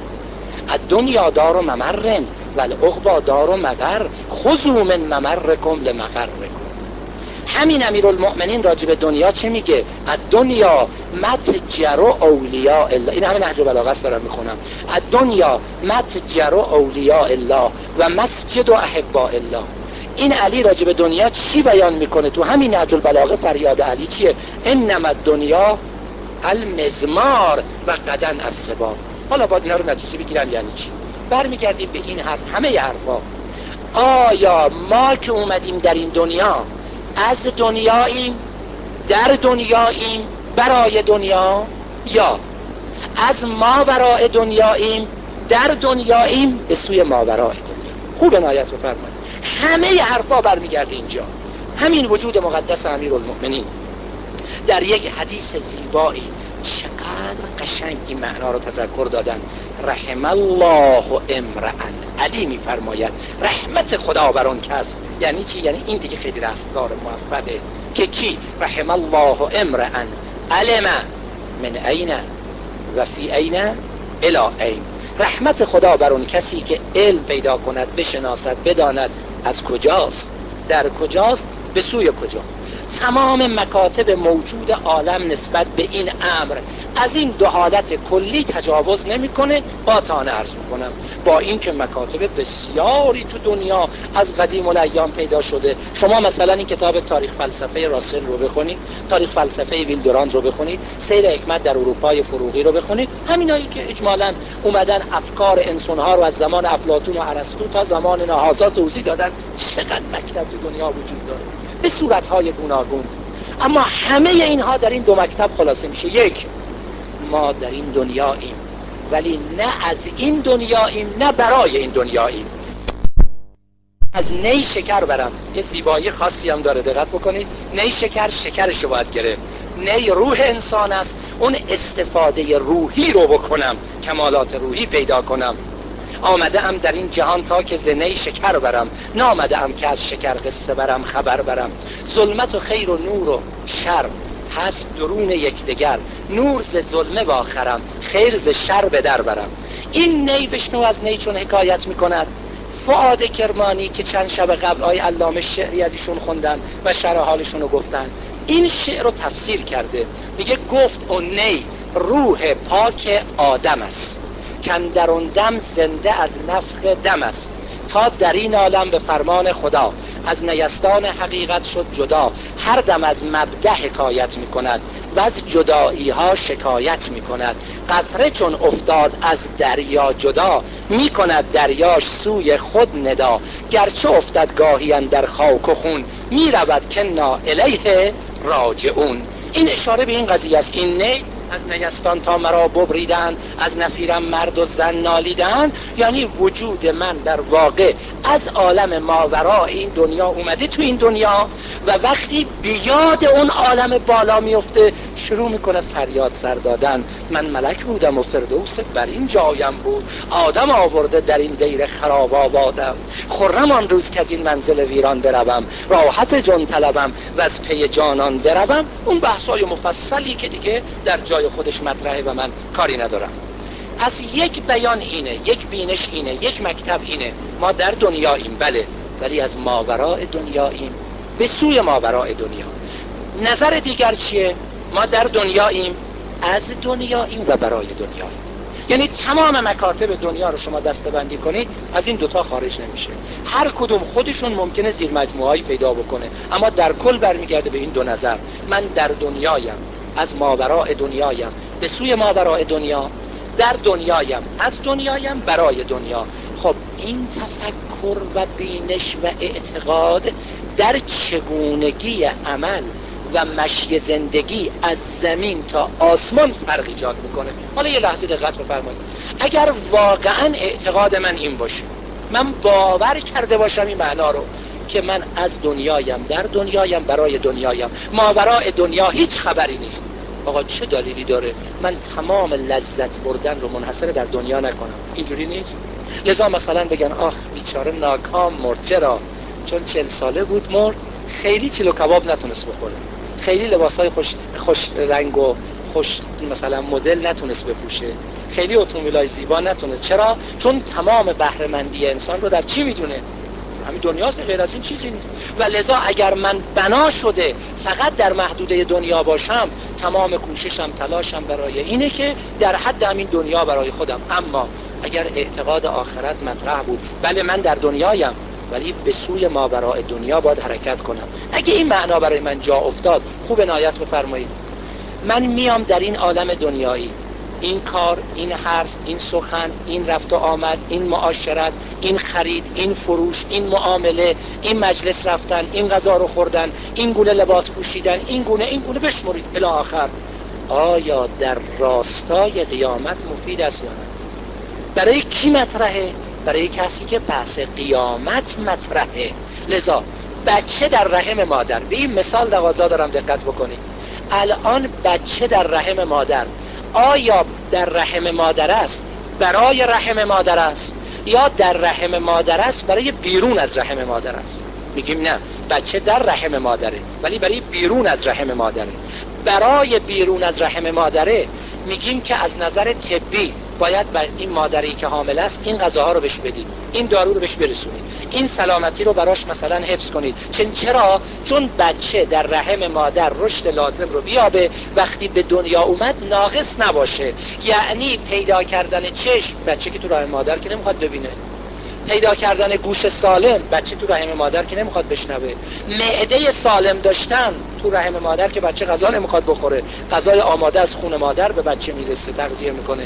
الدنیا دار ممر و العقبی دار مقر، خذوا من ممرکم لمقرکم. همین امیرالمؤمنین راجع به دنیا چه میگه؟ الدنیا متجر اولیاء الله، این همه نهج بلاغه است دارم میخونم. الدنیا متجر اولیاء الله و مسجد احباء الله. این علی راجع به دنیا چی بیان میکنه؟ تو همین نهج البلاغه فریاد علی چیه؟ انما الدنیا المزمار و قدن السبا. حالا باید اینا رو نتیجه بگیرم یعنی چی؟ برمیگردیم به این حرف، همه ی حرفا. آیا ما که اومدیم در این دنیا از دنیاییم، در دنیاییم، برای دنیا، یا از ما برای دنیاییم، در دنیاییم، به سوی ما برای دنیا؟ خوب عنایت بفرمایید. همه ی حرفا برمیگرده اینجا. همین وجود مقدس امیرالمؤمنین در یک حدیث زیبایی چقدر قشنگ این معنا رو تذکر دادن. رحم الله امرأ، علی میفرماید رحمت خدا بر اون کس. یعنی چی؟ یعنی این دیگه خیلی رستگار موفقه که کی؟ رحم الله امرأ علم من این و فی این الی این. رحمت خدا بر اون کسی که علم پیدا کند، بشناسد، بداند از کجاست، در کجاست، به سوی کجا. تمام مکاتب موجود عالم نسبت به این امر از این دو حالت کلی تجاوز نمیکنه. با تانه عرض میکنم با اینکه مکاتب بسیاری تو دنیا از قدیم الایام پیدا شده. شما مثلا این کتاب تاریخ فلسفه راسل رو بخونید، تاریخ فلسفه ویلدوراند رو بخونید، سیر حکمت در اروپای فروغی رو بخونید، همینایی که اجمالاً اومدن افکار انسان‌ها رو از زمان افلاطون و ارسطو تا زمان نهضات توضیح دادن. چقدر مکتب تو دنیا وجود داره به صورت‌های گوناگون، اما همه اینها در این دو مکتب خلاصه میشه. یک، ما در این دنیاییم ولی نه از این دنیاییم نه برای این دنیاییم. از نی شکر برم، یه زیبایی خاصی هم داره، دقت بکنید. نی شکر، شکرشو باید گرفت. نی روح انسان است، اون استفاده روحی رو بکنم، کمالات روحی پیدا کنم. آمده ام در این جهان تا که زنه شکر برم، نامده ام که از شکر قصه برم خبر برم. ظلمت و خیر و نور و شر هست درون یکدیگر، نور ز ظلمه واخرم، خیر ز شر به در برم. این نی بشنو از نی چون حکایت میکند فؤاد کرمانی که چند شب قبل آی علامه شعری از ایشون خوندن و شرح حالشون رو گفتن. این شعر رو تفسیر کرده، میگه گفت اون نی روح پاک آدم است، کن در اون دم زنده از نفخ دم است، تا در این عالم به فرمان خدا از نیستان حقیقت شد جدا. هر دم از مبدأ حکایت می کند و از جدایی ها شکایت می کند. قطره چون افتاد از دریا جدا، می کند دریاش سوی خود ندا. گرچه افتد گاهی اندر خاک و خون، می رود که نا الیه راجعون. این اشاره به این قضیه است. این نه از نیستان تا مرا ببریدن، از نفیرم مرد و زن نالیدن، یعنی وجود من در واقع از عالم ماورا این دنیا اومده تو این دنیا و وقتی بیاد اون عالم بالا میفته شروع میکنه فریاد سر دادن. من ملک بودم و فردوس بر این جایم بود، آدم آورده در این دیر خراب آبادم. خرم آن روز که از این منزل ویران بروم، راحت جان طلبم و از پی جانان بروم. اون بحثای مفصلی که دیگه در جای خودش مطرحه و من کاری ندارم. پس یک بیان اینه، یک بینش اینه، یک مکتب اینه. ما در دنیاییم بله، ولی از ماورای دنیاییم به سوی ماورای دنیا. نظر دیگر چیه؟ ما در دنیاییم، از دنیاییم و برای دنیاییم. یعنی تمام مکاتب دنیا رو شما دسته‌بندی کنید از این دوتا خارج نمیشه. هر کدوم خودشون ممکنه زیر مجموعه‌ای پیدا بکنه، اما در کل برمیگرده به این دو نظر. من در دنیایم، از ماورای دنیایم به سوی ماورای دنیا، در دنیایم، از دنیایم برای دنیا. خب این تفکر و بینش و اعتقاد در چگونگی عمل و مشی زندگی از زمین تا آسمان فرق ایجاد میکنه. حالا یه لحظه دقت بفرمایید. اگر واقعا اعتقاد من این باشه، من باور کرده باشم این معنا رو که من از دنیایم، در دنیایم، برای دنیایم، ماورای دنیا هیچ خبری نیست، آقا چه دلیلی داره من تمام لذت بردن رو منحصر در دنیا نکنم؟ اینجوری نیست. لذا مثلا بگن آخ بیچاره ناکام مرد. چرا؟ چون چل ساله بود مرد، خیلی چیلو کباب نتونست بخوره، خیلی لباسای خوش خوش رنگ و خوش مثلا مدل نتونست بپوشه، خیلی اتومبیلای زیبا نتونست. چرا؟ چون تمام بهره مندی انسان رو در چی میدونه؟ همین دنیاست، غیر از این چیزی نیست. و لذا اگر من بنا شده فقط در محدوده دنیا باشم، تمام کوششم، تلاشم برای اینه که در حد همین دنیا برای خودم. اما اگر اعتقاد آخرت مطرح بود، بله من در دنیایم ولی به سوی ماورای دنیا باید حرکت کنم. اگه این معنا برای من جا افتاد، خوب عنایت بفرمایید. من میام در این عالم دنیایی، این کار، این حرف، این سخن، این رفت و آمد، این معاشرت، این خرید، این فروش، این معامله، این مجلس رفتن، این غذا رو خوردن، این گونه لباس پوشیدن، این گونه این گونه بشمرید الی آخر، آیا در راستای قیامت مفید است یا نه؟ برای کی مطرحه؟ برای کسی که بحث قیامت مطرحه. لذا بچه در رحم مادر، به این مثال تقاضا دارم دقت بکنید. الان بچه در رحم مادر، آیا در رحم مادر است برای رحم مادر است یا در رحم مادر است برای بیرون از رحم مادر است؟ میگیم نه، بچه در رحم مادره ولی برای بیرون از رحم مادره. برای بیرون از رحم مادره میگیم که از نظر طبی باید به این مادری که حامل است این غذاها رو بهش بدید، این دارو رو بهش برسونید، این سلامتی رو براش مثلا حفظ کنید. چون چرا؟ چون بچه در رحم مادر رشد لازم رو بیابه، وقتی به دنیا اومد ناقص نباشه. یعنی پیدا کردن چشم، بچه که تو رحم مادر که نمیخواد ببینه، پیدا کردن گوش سالم، بچه تو رحم مادر که نمیخواد بشنوه، معده سالم داشتن تو رحم مادر که بچه غذا نمیخواد بخوره، غذای آماده از خون مادر به بچه میرسه، تغذیه میکنه.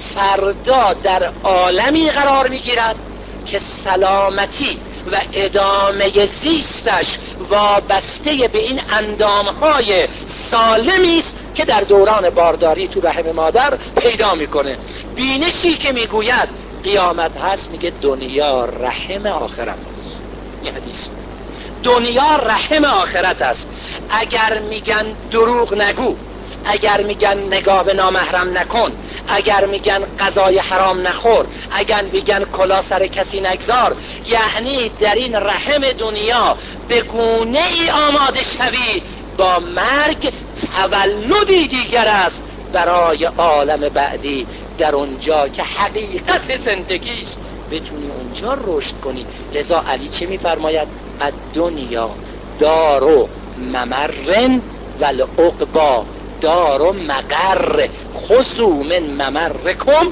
فردا در عالمی قرار میگیرد که سلامتی و ادامه زیستش وابسته به این اندامهای سالمی است که در دوران بارداری تو رحم مادر پیدا میکنه. بینشی که میگوید قیامت هست، میگه دنیا رحم آخرت است. یه حدیث، دنیا رحم آخرت است. اگر میگن دروغ نگو، اگر میگن نگاه به نامحرم نکن، اگر میگن غذای حرام نخور، اگر میگن کلا سر کسی نگذار، یعنی در این رحم دنیا به گونه ای آماده شوی با مرگ تولدی دیگر است برای عالم بعدی، در اونجا که حقیقت زندگی است بتونی اونجا رشد کنی. لذا علی چه میفرماید؟ الدنیا دار ممر والعقبی دار مقر خذوا من ممرکم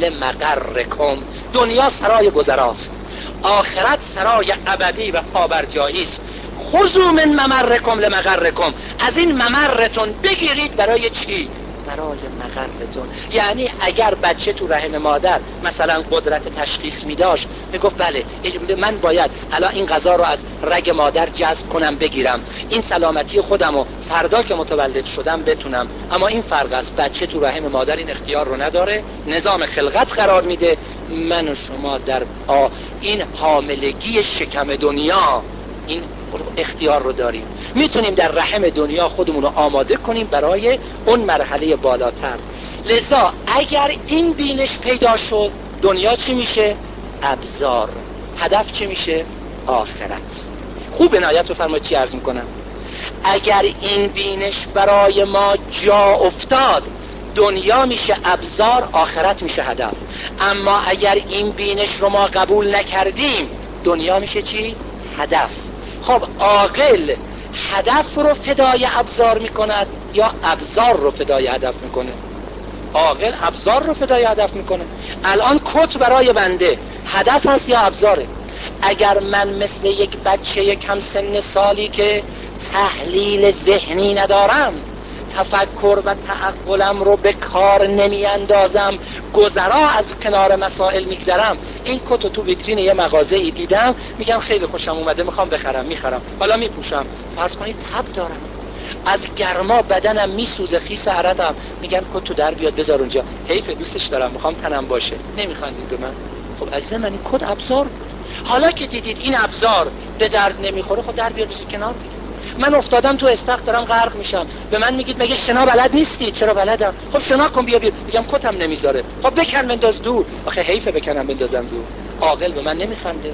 لمقرکم. دنیا سرای گذراست، آخرت سرای ابدی و پابرجایی است. خذوا من ممرکم لمقرکم، از این ممرتون بگیرید. برای چی؟ برای مقرتون. یعنی اگر بچه تو رحم مادر مثلا قدرت تشخیص می داشت، می گفت بله من باید الان این غذا رو از رگ مادر جذب کنم بگیرم، این سلامتی خودم رو فردا که متولد شدم بتونم. اما این فرق است، بچه تو رحم مادر این اختیار رو نداره، نظام خلقت قرار میده. من و شما در آ این حاملگی شکم دنیا این اختیار رو داریم، میتونیم در رحم دنیا خودمون رو آماده کنیم برای اون مرحله بالاتر. لذا اگر این بینش پیدا شد، دنیا چی میشه؟ ابزار. هدف چی میشه؟ آخرت. خوب عنایت رو فرمایید چی عرض میکنم. اگر این بینش برای ما جا افتاد، دنیا میشه ابزار، آخرت میشه هدف. اما اگر این بینش رو ما قبول نکردیم، دنیا میشه چی؟ هدف. خب عاقل هدف رو فدای ابزار میکند یا ابزار رو فدای هدف میکنه؟ عاقل ابزار رو فدای هدف میکنه. الان کت برای بنده هدف هست یا ابزاره؟ اگر من مثل یک بچه کم سن سالی که تحلیل ذهنی ندارم، تفکر و تعقلم رو به کار نمی اندازم، گذرا از کنار مسائل میگذرم، این کتو تو ویترین یه مغازه ای دیدم، میگم خیلی خوشم اومده، میخوام بخرم، میخرم، حالا میپوشم، فرض کنید تب دارم، از گرما بدنم میسوزه، خیس عرقم، میگم کتو در بیاد بذار اونجا، حیف دوستش دارم، میخوام تنم باشه. نمیخواندید به من؟ خب عزیز من این کت ابزار بود. حالا که دیدید این ابزار به درد نمیخوره، خب در بیاد بذار کنار دیگه. من افتادم تو استخر دارم غرق میشم، به من میگید مگه شنا بلد نیستید؟ چرا بلدم. خب شنا کن بیا بیا. میگم کتم نمیذاره. خب بکن بنداز دور. آخه حیفه بکنم بندازم دور. عاقل به من نمیخنده.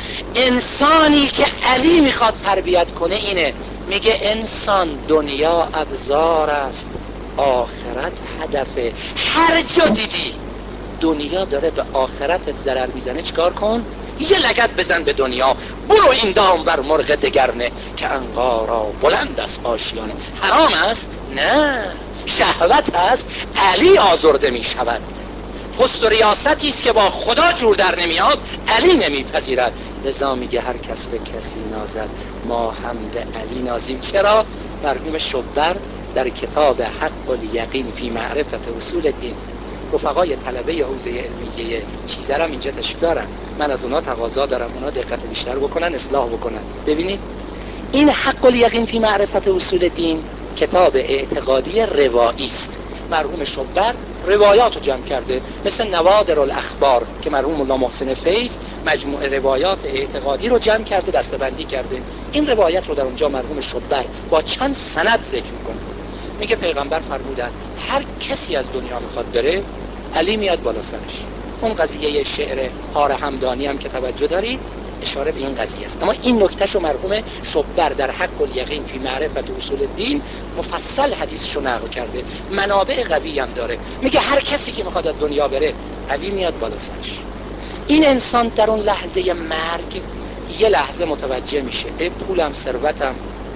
انسانی که علی میخواد تربیت کنه اینه، میگه انسان دنیا ابزار است، آخرت هدفه. هر جا دیدی دنیا داره به آخرتت ضرر میزنه، چیکار کن؟ یه لگد بزن به دنیا، برو این دام بر مرغ دگرنه که انقارا بلند است آشیانه. حرام است؟ نه، شهوت است. علی آزرده می شود. پست و ریاستی است که با خدا جور در نمیاد، علی نمیپذیرد. لذا میگه هر کس به کسی نازد، ما هم به علی نازیم. چرا؟ مرحوم شبر در کتاب حق الیقین فی معرفت اصول الدین، رفقای طلبه حوزه علمیه چیزرم اینجا تشریف دارن، من از اونا تقاضا دارم اونا دقت بیشتر بکنن، اصلاح بکنن. ببینید این حق الیقین فی معرفت اصول الدین کتاب اعتقادی روایی است. مرحوم شبر روایات رو جمع کرده، مثل نوادر الاخبار که مرحوم الله محسن فیض مجموعه روایات اعتقادی رو جمع کرده، دسته‌بندی کرده. این روایت رو در اونجا مرحوم شبر با چند سند ذکر میکنه. میگه پیغمبر فرمودن هر کسی از دنیا میخواد بره، علی میاد بالا سرش. اون قضیه شعر هار همدانی هم که توجه دارید، اشاره به این قضیه است. اما این نکتهشو مرحوم شبر در حق الیقین فی معرفت اصول الدین مفصل حدیثشو نقل کرده، منابع قوی هم داره. میگه هر کسی که میخواد از دنیا بره علی میاد بالا سرش. این انسان در اون لحظه مرگ یه لحظه متوجه میشه به پولم ثروتم،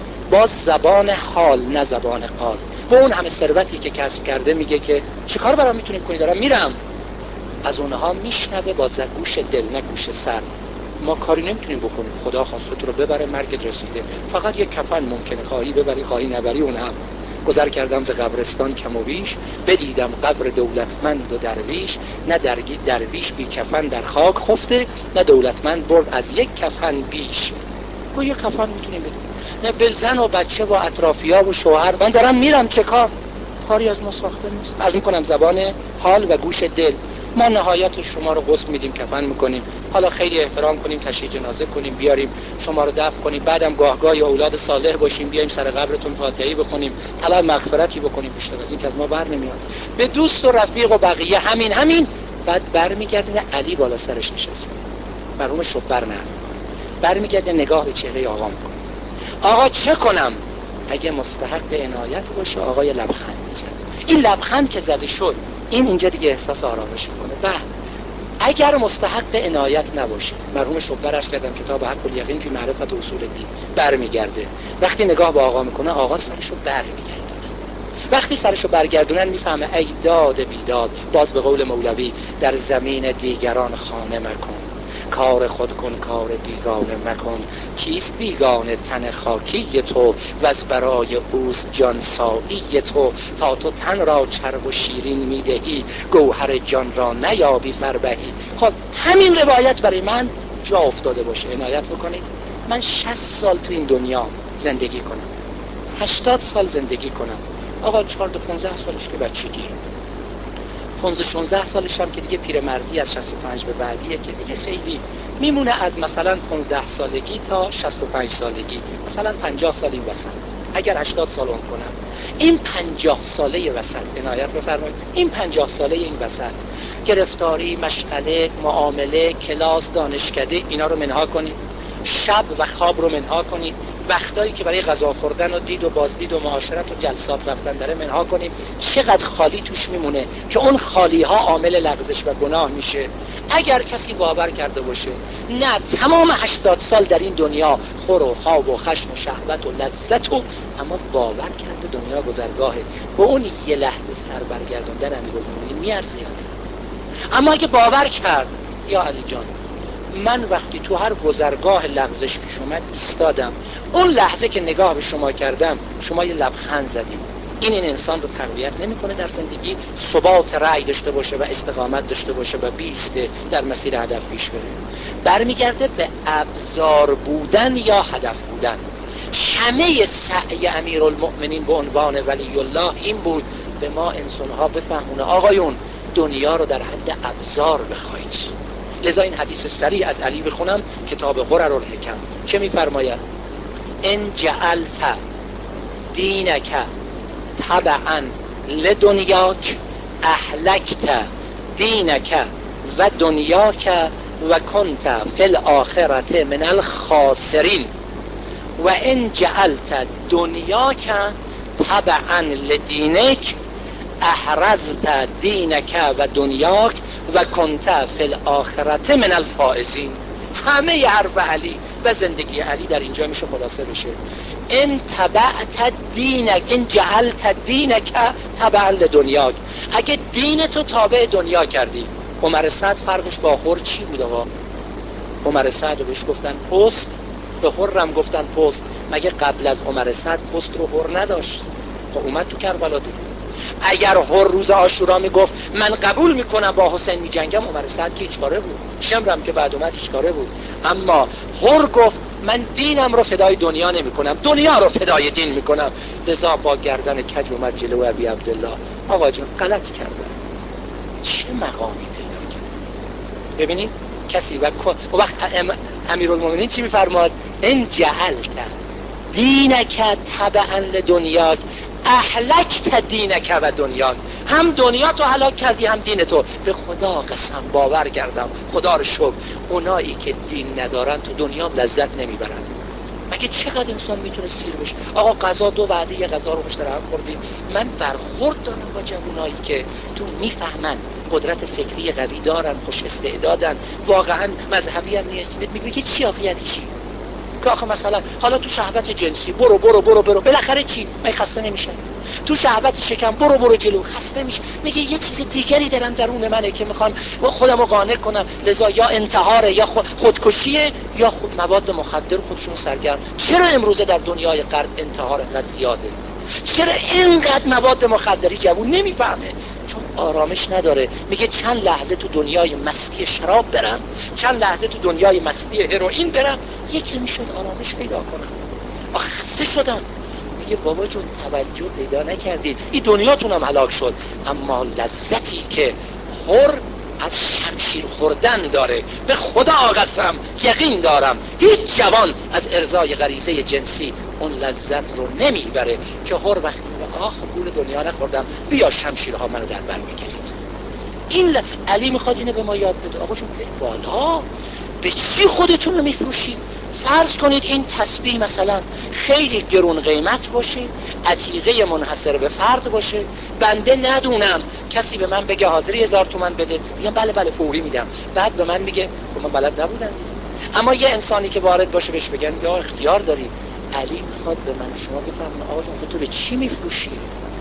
باز زبان حال نه زبان قال، با اون همه ثروتی که کسب کرده میگه که چیکار برام میتونیم کنی، دارم میرم. از اونها میشنوه با گوش دل نه گوش سر. ما کاری نمیتونیم بکنیم، خدا خواسته تو رو ببره، مرگت رسیده، فقط یک کفن ممکنه خواهی ببری خواهی نبری. اون هم گذر کردم ز قبرستان کم و بیش، بدیدم قبر دولتمند و درویش، نه درگی درویش بی کفن در خاک خفته، نه دولتمند برد از یک کفن بیش. با یک کفن میتونیم بدیم، نه به زن و بچه و اطرافیاب و شوهر من دارم میرم چه کار؟ کاری از ما ساخته نیست. عرض میکنم زبان حال و گوش دل. ما نهایت شما رو غسل میدیم، کفن میکنیم، حالا خیلی احترام کنیم، تشییع جنازه کنیم، بیاریم شما رو دفن کنیم، بعدم گاهگاه یا اولاد صالح باشیم بیایم سر قبرتون فاتحه‌ای بخونیم، طلب مغفرتی بکنیم، بیشتر از این که از ما بر نمیاد. به دوست و رفیق و بقیه همین همین. بعد برمیگردونه علی بالا سرش نشسته، مرحوم شبر نه، برمیگرده نگاه به چهره آقا میکنه. آقا چه کنم؟ اگه مستحق عنایت باشه آقا یه لبخند میزنه. این لبخند که زده شد این اینجا دیگه احساس آرامش میکنه. به اگر مستحق عنایت نباشه، مرحوم شبرش کردم کتاب حق الیقین فی معرفت اصول الدین، برمیگرده وقتی نگاه به آقا میکنه آقا سرشو برمیگردونه. وقتی سرشو برگردونن میفهمه ای داد بیداد، باز به قول مولوی در زمین دیگران خانه مکن، کار خود کن کار بیگانه مکن، کیست بیگانه تن خاکی تو و از برای اوست جان سایی تو، تا تو تن را چرب و شیرین میدهی گوهر جان را نیابی فربهی. خب همین روایت برای من جا افتاده باشه، عنایت بکنید. من شصت سال تو این دنیا زندگی کنم، هشتاد سال زندگی کنم، آقا چهارده پانزده سالش که بچگی، پانزده شانزده سالش هم که دیگه پیرمردی از شصت و پنج به بعدیه که دیگه خیلی میمونه، از مثلا پانزده سالگی تا شصت و پنج سالگی، مثلا پنجاه سال این وسط. اگر هشتاد سال اون کنم، این پنجاه ساله وسط عنایت بفرمایید، این پنجاه ساله این وسط گرفتاری، مشغله، معامله، کلاس، دانشکده، اینا رو منها کنید، شب و خواب رو منها کنید، وقتایی که برای غذا خوردن و دید و بازدید و معاشرت و جلسات رفتن داره منها کنیم. چقدر خالی توش میمونه که اون خالی ها عامل لغزش و گناه میشه. اگر کسی باور کرده باشه نه تمام هشتاد سال در این دنیا خور و خواب و خشم و شهوت و لذت و، اما باور کرده دنیا گذرگاهه، با اون یه لحظه سر برگردوندن امیرالمومنین میارزه. اما اگه باور کرد یا علی جان من وقتی تو هر گذرگاه لغزش پیش اومد ایستادم، اون لحظه که نگاه به شما کردم شما یه لبخند زدید، این این انسان رو تقویت نمیکنه در زندگی، ثبات رأی داشته باشه و استقامت داشته باشه و بیسته در مسیر هدف پیش بره. برمیگرده به ابزار بودن یا هدف بودن. همه سعی امیرالمؤمنین به عنوان ولی الله این بود به ما انسانها بفهمونه آقایون دنیا رو در حد ابزار بخواید. لذا این حدیث سریع از علی بخونم، کتاب قرر الحکم چه میفرماید؟ ان جعلت دینک تبعا لدنیاک اهلکت دینک و دنیاک و کنت فی الاخرت من الخاسرین و ان جعلت دنیاک تبعا لدینک احرزت دینک و دنیاک و کنت فی الاخرت من الفائزین. همه حرف علی و زندگی علی در اینجا میشه خلاصه بشه. ان تبعت دینک، ان جعلت دینک تبعا لدنیاک، اگه دین تو تابع دنیا کردی. عمر سعد فرقش با خور چی بود آقا؟ عمر سعد رو بهش گفتن پست، به خرم گفتن پست. مگه قبل از عمر سعد پست رو خور نداشت؟ خب اومد تو کربلا دیدی. اگر هر روز عاشورا میگفت من قبول میکنم با حسین میجنگم، عمر سعد که هیچ کاره بود، شمرم که بعد اومد هیچ کاره بود. اما هر گفت من دینم رو فدای دنیا نمیکنم، دنیا رو فدای دین میکنم. لذا با گردن کج اومد جلو ابی عبدالله. آقا جون غلط کردن، چه مقامی پیدا کرد؟ ببینید کسی و وقت امیرالمومنین چی میفرماد؟ ان جعلت دینک تبعا لدنیاک اهلکت دینک و دنیا، هم دنیا تو هلاک کردی هم دین تو. به خدا قسم باور کردم، خدا رو شکر، اونایی که دین ندارن تو دنیا هم لذت نمیبرن. مگه چقدر انسان میتونه سیر بشه؟ آقا غذا دو وعده یه غذا رو مشترک خوردیم. من برخورد دارم با جوانایی که تو میفهمن، قدرت فکری قوی دارن، خوش استعدادن، واقعا مذهبی هم نیست. میگه چی آخه؟ یعنی چی؟ که آخه مثلا حالا تو شهوت جنسی برو برو برو برو بالاخره چی؟ من خسته نمیشم. تو شهوت شکم برو برو جلو، خسته میشه. میگه یه چیز دیگری دارن درون منه که میخوام خودم رو قانع کنم، لذا یا انتحاره یا خودکشیه یا خود مواد مخدر خودشون سرگرم. چرا امروزه در دنیای غرب انتحار انقدر زیاده؟ چرا اینقدر مواد مخدری جوون نمیفهمه؟ چون آرامش نداره. میگه چند لحظه تو دنیای مستی شراب برم، چند لحظه تو دنیای مستی هروئین برم، یکی میشد آرامش پیدا کنم. آخه خسته شدم. میگه بابا جون توجه پیدا نکردید، این دنیاتون هم هلاک شد، اما لذتی که حر از شمشیر خوردن داره، به خدا قسم یقین دارم هیچ جوان از ارضای غریزه جنسی اون لذت رو نمیبره که حر وقتی میگه آخ گول دنیا نخوردم، بیا شمشیرها منو در بر میگیرید. این ل... علی میخواد اینو به ما یاد بده. آقا شما بالا به چی خودتون رو میفروشید؟ فرض کنید این تسبیح مثلا خیلی گرون قیمت باشه، عتیقه منحصر به فرد باشه، بنده ندونم، کسی به من بگه حاضری هزار تومن بده، میگم بله بله فوری میدم، بعد به من میگه من بلد نبودم. اما یه انسانی که وارد باشه بهش بگن یا اختیار داری. علی میخواد به من شما بفهمن آقا جون تو به چی میفروشی؟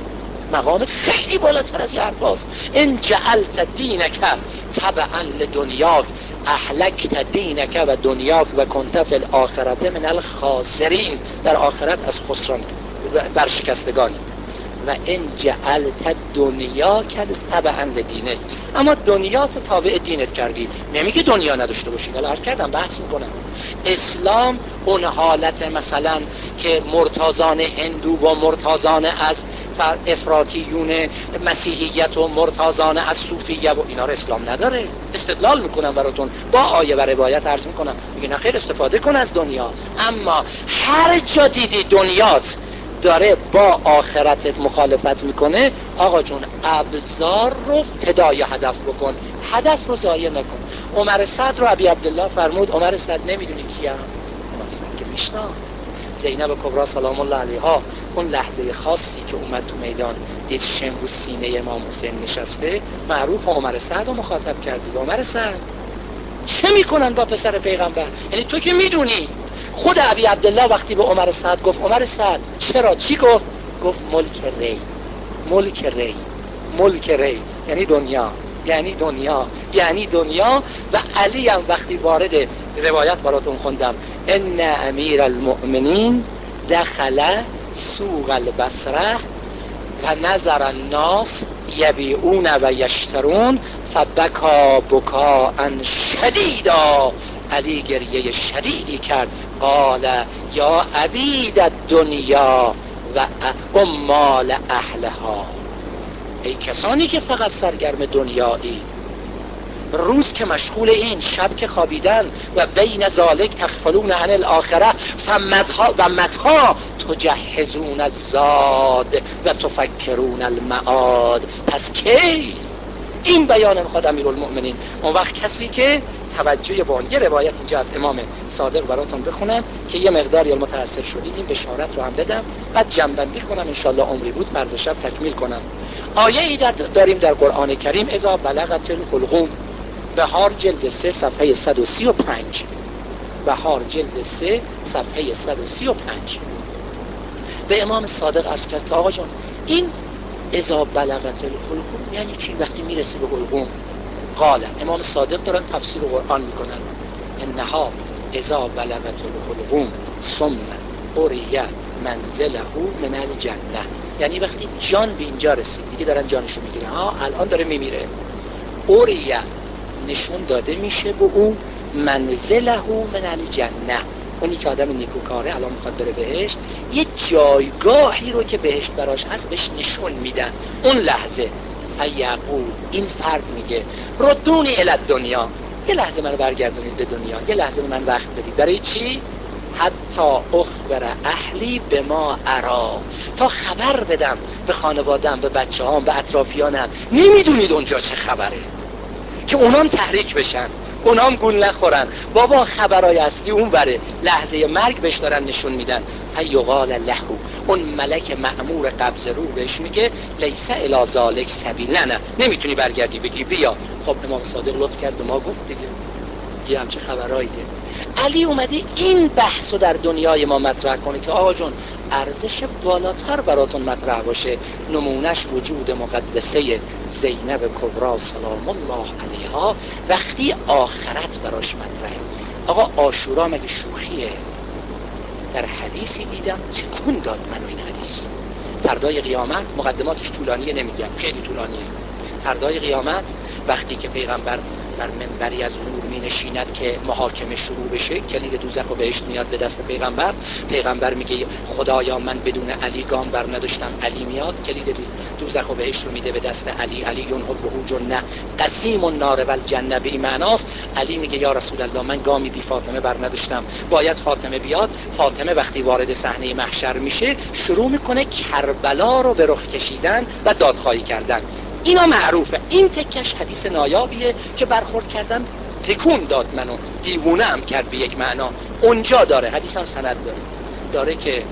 مقامت خیلی بالاتر از این حرف هست. ان جعلت دینک تبعا لدنیاک اهلکت دینک و دنیاک و کنت فی الاخرت من الخاسرین، در آخرت از خسران برشکستگانی. و ان جعلت دنیاک تبعا لدینک، اما دنیا تو تابع دینت کردی. نمیگه دنیا نداشته باشی، ولی عرض کردم بحث میکنم اسلام اون حالت مثلا که مرتازان هندو و مرتازان از افراطیون مسیحیت و مرتازان از صوفیه و اینا رو اسلام نداره. استدلال میکنم براتون با آیه و روایت عرض میکنم، میگه نه خیر، استفاده کن از دنیا، اما هر جا دیدی دنیات داره با آخرتت مخالفت میکنه، آقا جون ابزار رو فدای هدف بکن، هدف رو ضایع نکن. عمر سعد رو ابی عبدالله فرمود. عمر سعد نمیدونی کیم؟ عمر سعد که میشنا زینب کبرا سلام الله علیها، اون لحظه خاصی که اومد تو میدان دید شم رو سینه امام حسین نشسته، معروف عمر سعد رو مخاطب کردید. عمر سعد چه میکنن با پسر پیغمبر؟ یعنی تو که میدونی. خود ابی عبدالله وقتی به عمر سعد گفت عمر سعد چرا؟ چی گفت؟ گفت ملک ری، ملک ری، ملک ری، یعنی دنیا، یعنی دنیا، یعنی دنیا. و علی هم وقتی وارد روایت براتون خوندم، ان امیر المؤمنین دخل سوق البصره و نظر الناس یبیعون و یشترون فبکا بکاء شدیدا، علی گریه شدیدی کرد. قال یا عبید الدنیا و عمال اهلها، ای کسانی که فقط سرگرم دنیایی، روز که مشغول این، شب که خوابیدن، و بین ذالک تغفلون عن الاخره فمتها و متها تجهزون الزاد و تفکرون المعاد. پس کی؟ این بیان میخواد امیرالمؤمنین. اون وقت کسی که توجه به اون، یه روایت اینجا از امام صادق براتون بخونم که یه مقداری متاثر شدید، این بشارت رو هم بدم، بعد جنبندی کنم انشالله عمری بود فردا شب تکمیل کنم. آیه ای در داریم در قرآن کریم، اذا بلغت الحلقوم، بهار جلد سه صفحه صد و سی و پنج، بهار جلد سه صفحه صد و سی و پنج. به امام صادق عرض کرد که آقا جان این اذا بلغت الحلقوم یعنی چی؟ وقتی میرسی به حلقوم. قال، امام صادق دارن تفسیر قرآن میکنن، انها اذا بلغت الحلقوم ثم اریه منزله من الجنه، یعنی وقتی جان به اینجا رسید، دیگه دارن جانشو میگیرن، ها الان داره میمیره، اریه نشون داده میشه به او منزله من الجنه، اونی که آدم نیکوکاره الان میخواد بره بهشت، یه جایگاهی رو که بهشت براش هست بهش نشون میدن. اون لحظه فیقول، این فرد میگه ردونی الی الدنیا، یه لحظه منو برگردونید به دنیا، یه لحظه به من وقت بدید. برای چی؟ حتی اخبر اهلی به ما ارا، تا خبر بدم به خانوادم، به بچه هام، به اطرافیانم. نمیدونید اونجا چه خبره که اونام تحریک بشن، اونام گول نخورن. بابا خبرای اصلی اون بره، لحظه مرگ بهش دارن نشون میدن. فیقال له، اون ملک مأمور قبض روح بهش میگه لیس الی ذالک سبیل، نه نه نمیتونی برگردی بگی بیا. خب امام صادق لطف کرد به ما گفت دیگه یه همچه خبراییه. علی اومده این بحثو در دنیای ما مطرح کنه که آقا جون ارزش بالاتر براتون مطرح باشه. نمونش وجود مقدسه زینب کبری سلام الله علیها وقتی آخرت براش مطرحه. آقا عاشورا مگه شوخیه؟ در حدیثی دیدم تکون داد منو این حدیث. فردای قیامت، مقدماتش طولانیه نمیگم، خیلی طولانیه. فردای قیامت وقتی که پیغمبر بر منبری از نور می نشیند که محاکمه شروع بشه، کلید دوزخ و بهشت میاد به دست پیغمبر. پیغمبر میگه خدایا من بدون علی گام بر نداشتم. علی میاد کلید دوزخ و بهشت رو میده به دست علی. علی حبه جنه قسیم النار و الجنه، به این معناست. علی میگه یا رسول الله من گامی بی فاطمه بر نداشتم، باید فاطمه بیاد. فاطمه وقتی وارد صحنه محشر میشه شروع میکنه کربلا رو به رخ کشیدن و دادخواهی کردن. اینا معروفه. این تکش حدیث نایابیه که برخورد کردم تکون داد منو، دیوونه هم کرد به یک معنا. اونجا داره، حدیث هم سند داره داره که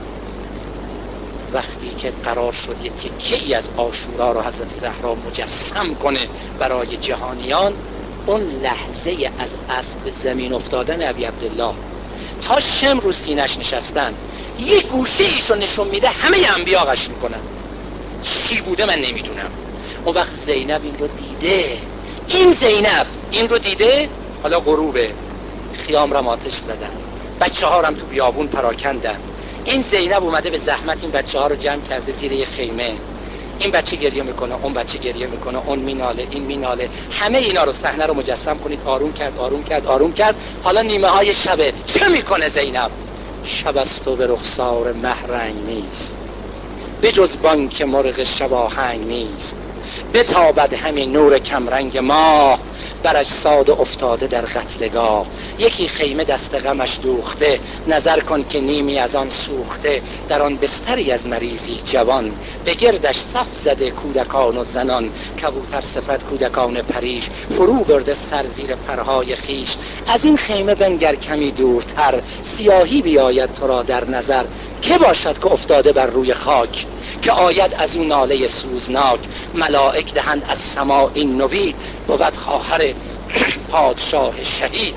وقتی که قرار شد یه تکه ای از عاشورا رو حضرت زهرا مجسم کنه برای جهانیان، اون لحظه از اسب زمین افتادن ابی عبدالله تا شم رو سینش نشستن یه گوشه ایشو نشون میده، همه انبیا غش میکنن. چی بوده من نمیدونم. اون وقت زینب این رو دیده، این زینب این رو دیده، حالا غروبه، خیام را آتش زدن، بچه ها هم تو بیابون پراکندن. این زینب اومده به زحمت این بچه ها رو جمع کرده زیر یه خیمه. این بچه گریه میکنه، اون بچه گریه میکنه، اون میناله، این میناله. همه اینا رو صحنه رو مجسم کنید. آروم کرد آروم کرد آروم کرد. حالا نیمه های شبه. چه میکنه زینب؟ شب است و به رخسار مه رنگ نیست، به جز بانک مرغ شباهنگ نیست. بتابد همین نور کمرنگ ماه، بر اجساد افتاده در قتلگاه. یکی خیمه دست غمش دوخته، نظر کن که نیمی از آن سوخته. در آن بستری از مریضی جوان، به گردش صف زده کودکان و زنان. کبوتر صفت کودکان پریش، فرو برده سر زیر پرهای خیش. از این خیمه بنگر کمی دورتر، سیاهی بیاید تو را در نظر. که باشد که افتاده بر روی خاک، که آید از اون ناله سوزناک. ملائک دهند از سماع این نوید، بود خواهر پادشاه شهید.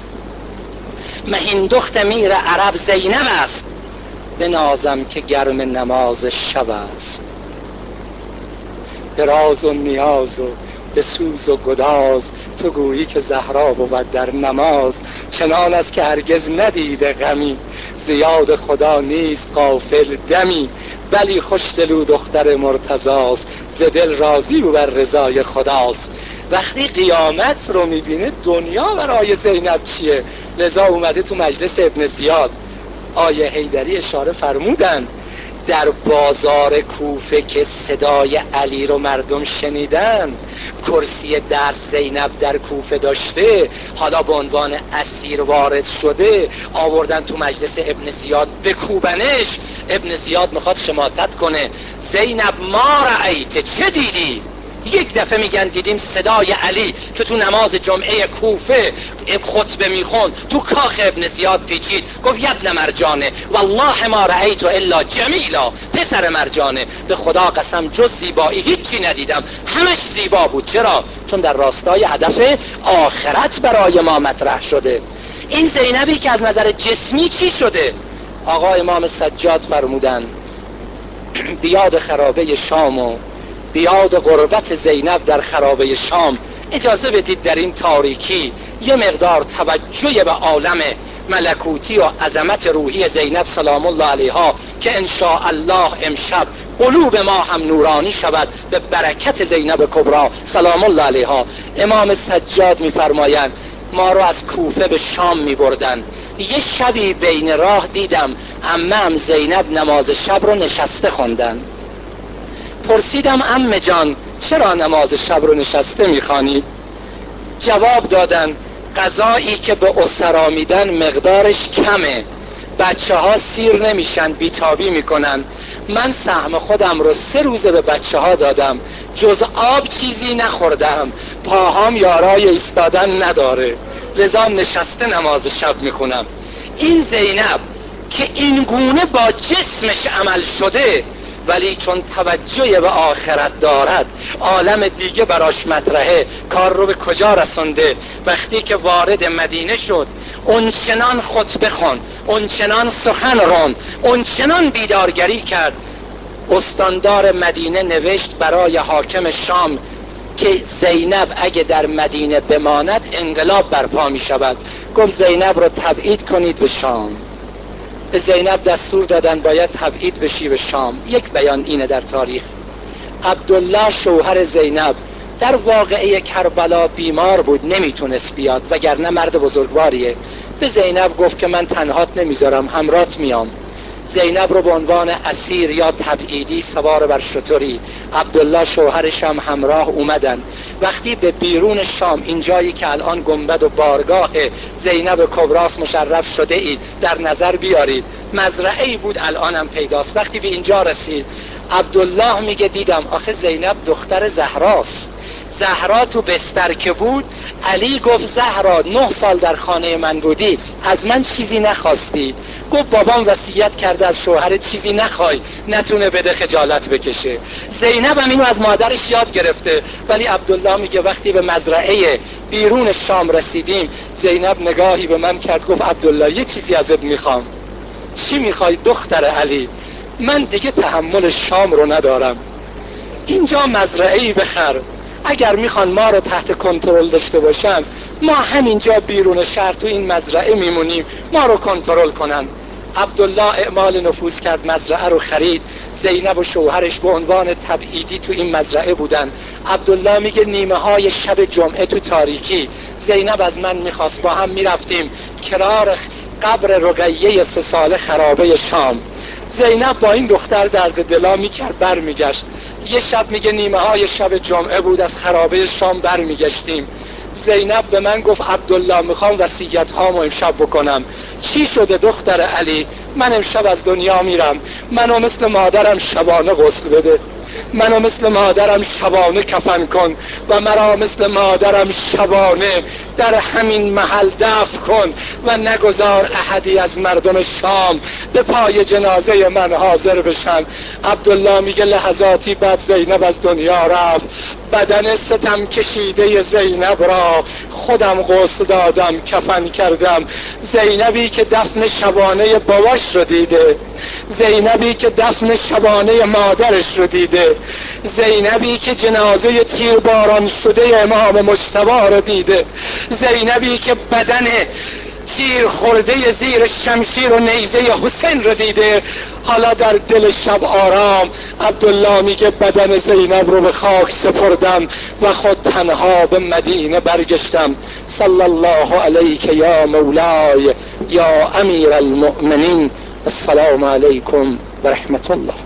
مهین دخت میر عرب زینب است، به نازم که گرم نماز شب است. به راز و نیاز و به سوز و گداز، تو گویی که زهرا بود در نماز. چنان است که هرگز ندیده غمی، زیاد خدا نیست غافل دمی. ولی خوش دلو دختر مرتضاست، ز دل راضی و بر رضای خداست. وقتی قیامت رو میبینه دنیا برای زینب چیه؟ لذا اومده تو مجلس ابن زیاد. آیه حیدری اشاره فرمودن در بازار کوفه که صدای علی رو مردم شنیدن، کرسی درس زینب در کوفه داشته، حالا به عنوان اسیر وارد شده، آوردن تو مجلس ابن زیاد بکوبنش. ابن زیاد میخواد شماتت کنه. زینب ما رأیت، چه دیدی؟ یک دفعه میگن دیدیم صدای علی که تو نماز جمعه کوفه خطبه میخون تو کاخ ابن زیاد پیچید. گفت یبن مرجانه والله ما رأیت الا جمیلا، پسر مرجانه به خدا قسم جز زیبایی هیچی ندیدم، همش زیبا بود. چرا؟ چون در راستای هدف آخرت برای ما مطرح شده. این زینبی که از نظر جسمی چی شده؟ آقا امام سجاد فرمودن بیاد خرابه شام و بیاد غربت زینب در خرابه شام. اجازه بدید در این تاریکی یه مقدار توجه به عالم ملکوتی و عظمت روحی زینب سلام الله علیها که ان شاء الله امشب قلوب ما هم نورانی شود به برکت زینب کبری سلام الله علیها. امام سجاد میفرمایند ما رو از کوفه به شام میبردن. یه شبی بین راه دیدم عمم زینب نماز شب رو نشسته خوندن. پرسیدم عمه جان چرا نماز شب رو نشسته میخوانی؟ جواب دادن غذایی که به اسرا میدن مقدارش کمه، بچه ها سیر نمیشن، بیتابی میکنن. من سهم خودم رو سه روزه به بچه ها دادم، جز آب چیزی نخوردم، پاهام یارای ایستادن نداره، لذا نشسته نماز شب میخونم. این زینب که این گونه با جسمش عمل شده ولی چون توجه به آخرت دارد، عالم دیگه براش مطرحه، کار رو به کجا رسونده؟ وقتی که وارد مدینه شد، اون چنان خطبه خون، اون چنان سخن رون، اون چنان بیدارگری کرد. استاندار مدینه نوشت برای حاکم شام که زینب اگه در مدینه بماند انقلاب برپا می شود. گفت زینب رو تبعید کنید به شام. به زینب دستور دادن باید تبعید بشی به شام. یک بیان اینه در تاریخ. عبدالله شوهر زینب در واقعه کربلا بیمار بود، نمیتونست بیاد، وگرنه مرد بزرگواریه. به زینب گفت که من تنهات نمیذارم، همراهت میام. زینب رو به عنوان اسیر یا تبعیدی سوار بر شتری، عبدالله شوهرش هم همراه اومدن. وقتی به بیرون شام، این جایی که الان گنبد و بارگاه زینب کبراس مشرف شده اید در نظر بیارید، مزرعه‌ای بود الانم پیداست. وقتی به اینجا رسید، عبدالله میگه دیدم آخه زینب دختر زهراست. زهرا تو بستر که بود، علی گفت زهرا نه سال در خانه من بودی، از من چیزی نخواستی؟ گفت بابام وصیت کرده از شوهر چیزی نخوای، نتونه بده خجالت بکشه. زینب هم اینو از مادرش یاد گرفته. ولی عبدالله میگه وقتی به مزرعه بیرون شام رسیدیم، زینب نگاهی به من کرد، گفت عبدالله یه چیزی ازت میخوام. چی میخوای دختر علی؟ من دیگه تحمل شام رو ندارم، اینجا مزرعه‌ای بخر، اگر میخوان ما رو تحت کنترل داشته باشن، ما همینجا بیرون شهر تو این مزرعه میمونیم، ما رو کنترل کنن. عبدالله اعمال نفوذ کرد، مزرعه رو خرید. زینب و شوهرش به عنوان تبعیدی تو این مزرعه بودن. عبدالله میگه نیمه های شب جمعه تو تاریکی، زینب از من میخواست، با هم میرفتیم کنار قبر رقیه سه ساله خرابه شام. زینب با این دختر درد دلا میکرد، بر میگشت. یه شب میگه نیمه های شب جمعه بود، از خرابه شام بر میگشتیم. زینب به من گفت عبدالله میخوام وصیت هامو امشب بکنم. چی شده دختر علی؟ من امشب از دنیا میرم، منو مثل مادرم شبانه غسل بده، منو مثل مادرم شبانه کفن کن و مرا مثل مادرم شبانه در همین محل دفن کن و نگذار احدی از مردم شام به پای جنازه من حاضر بشن. عبدالله میگه لحظاتی بعد زینب از دنیا رفت. بدن ستم کشیده زینب را خودم غسل دادم، کفن کردم. زینبی که دفن شبانه باباش رو دیده، زینبی که دفن شبانه مادرش رو دیده، زینبی که جنازه تیرباران شده امام مجتبی رو دیده، زینبی که بدن تیر خورده زیر شمشیر و نیزه حسین رو دیده، حالا در دل شب آرام عبدالله میگه بدن زینب رو به خاک سپردم و خود تنها به مدینه برگشتم. صلی الله علیک یا مولای یا امیر المؤمنین، السلام علیکم و رحمت الله.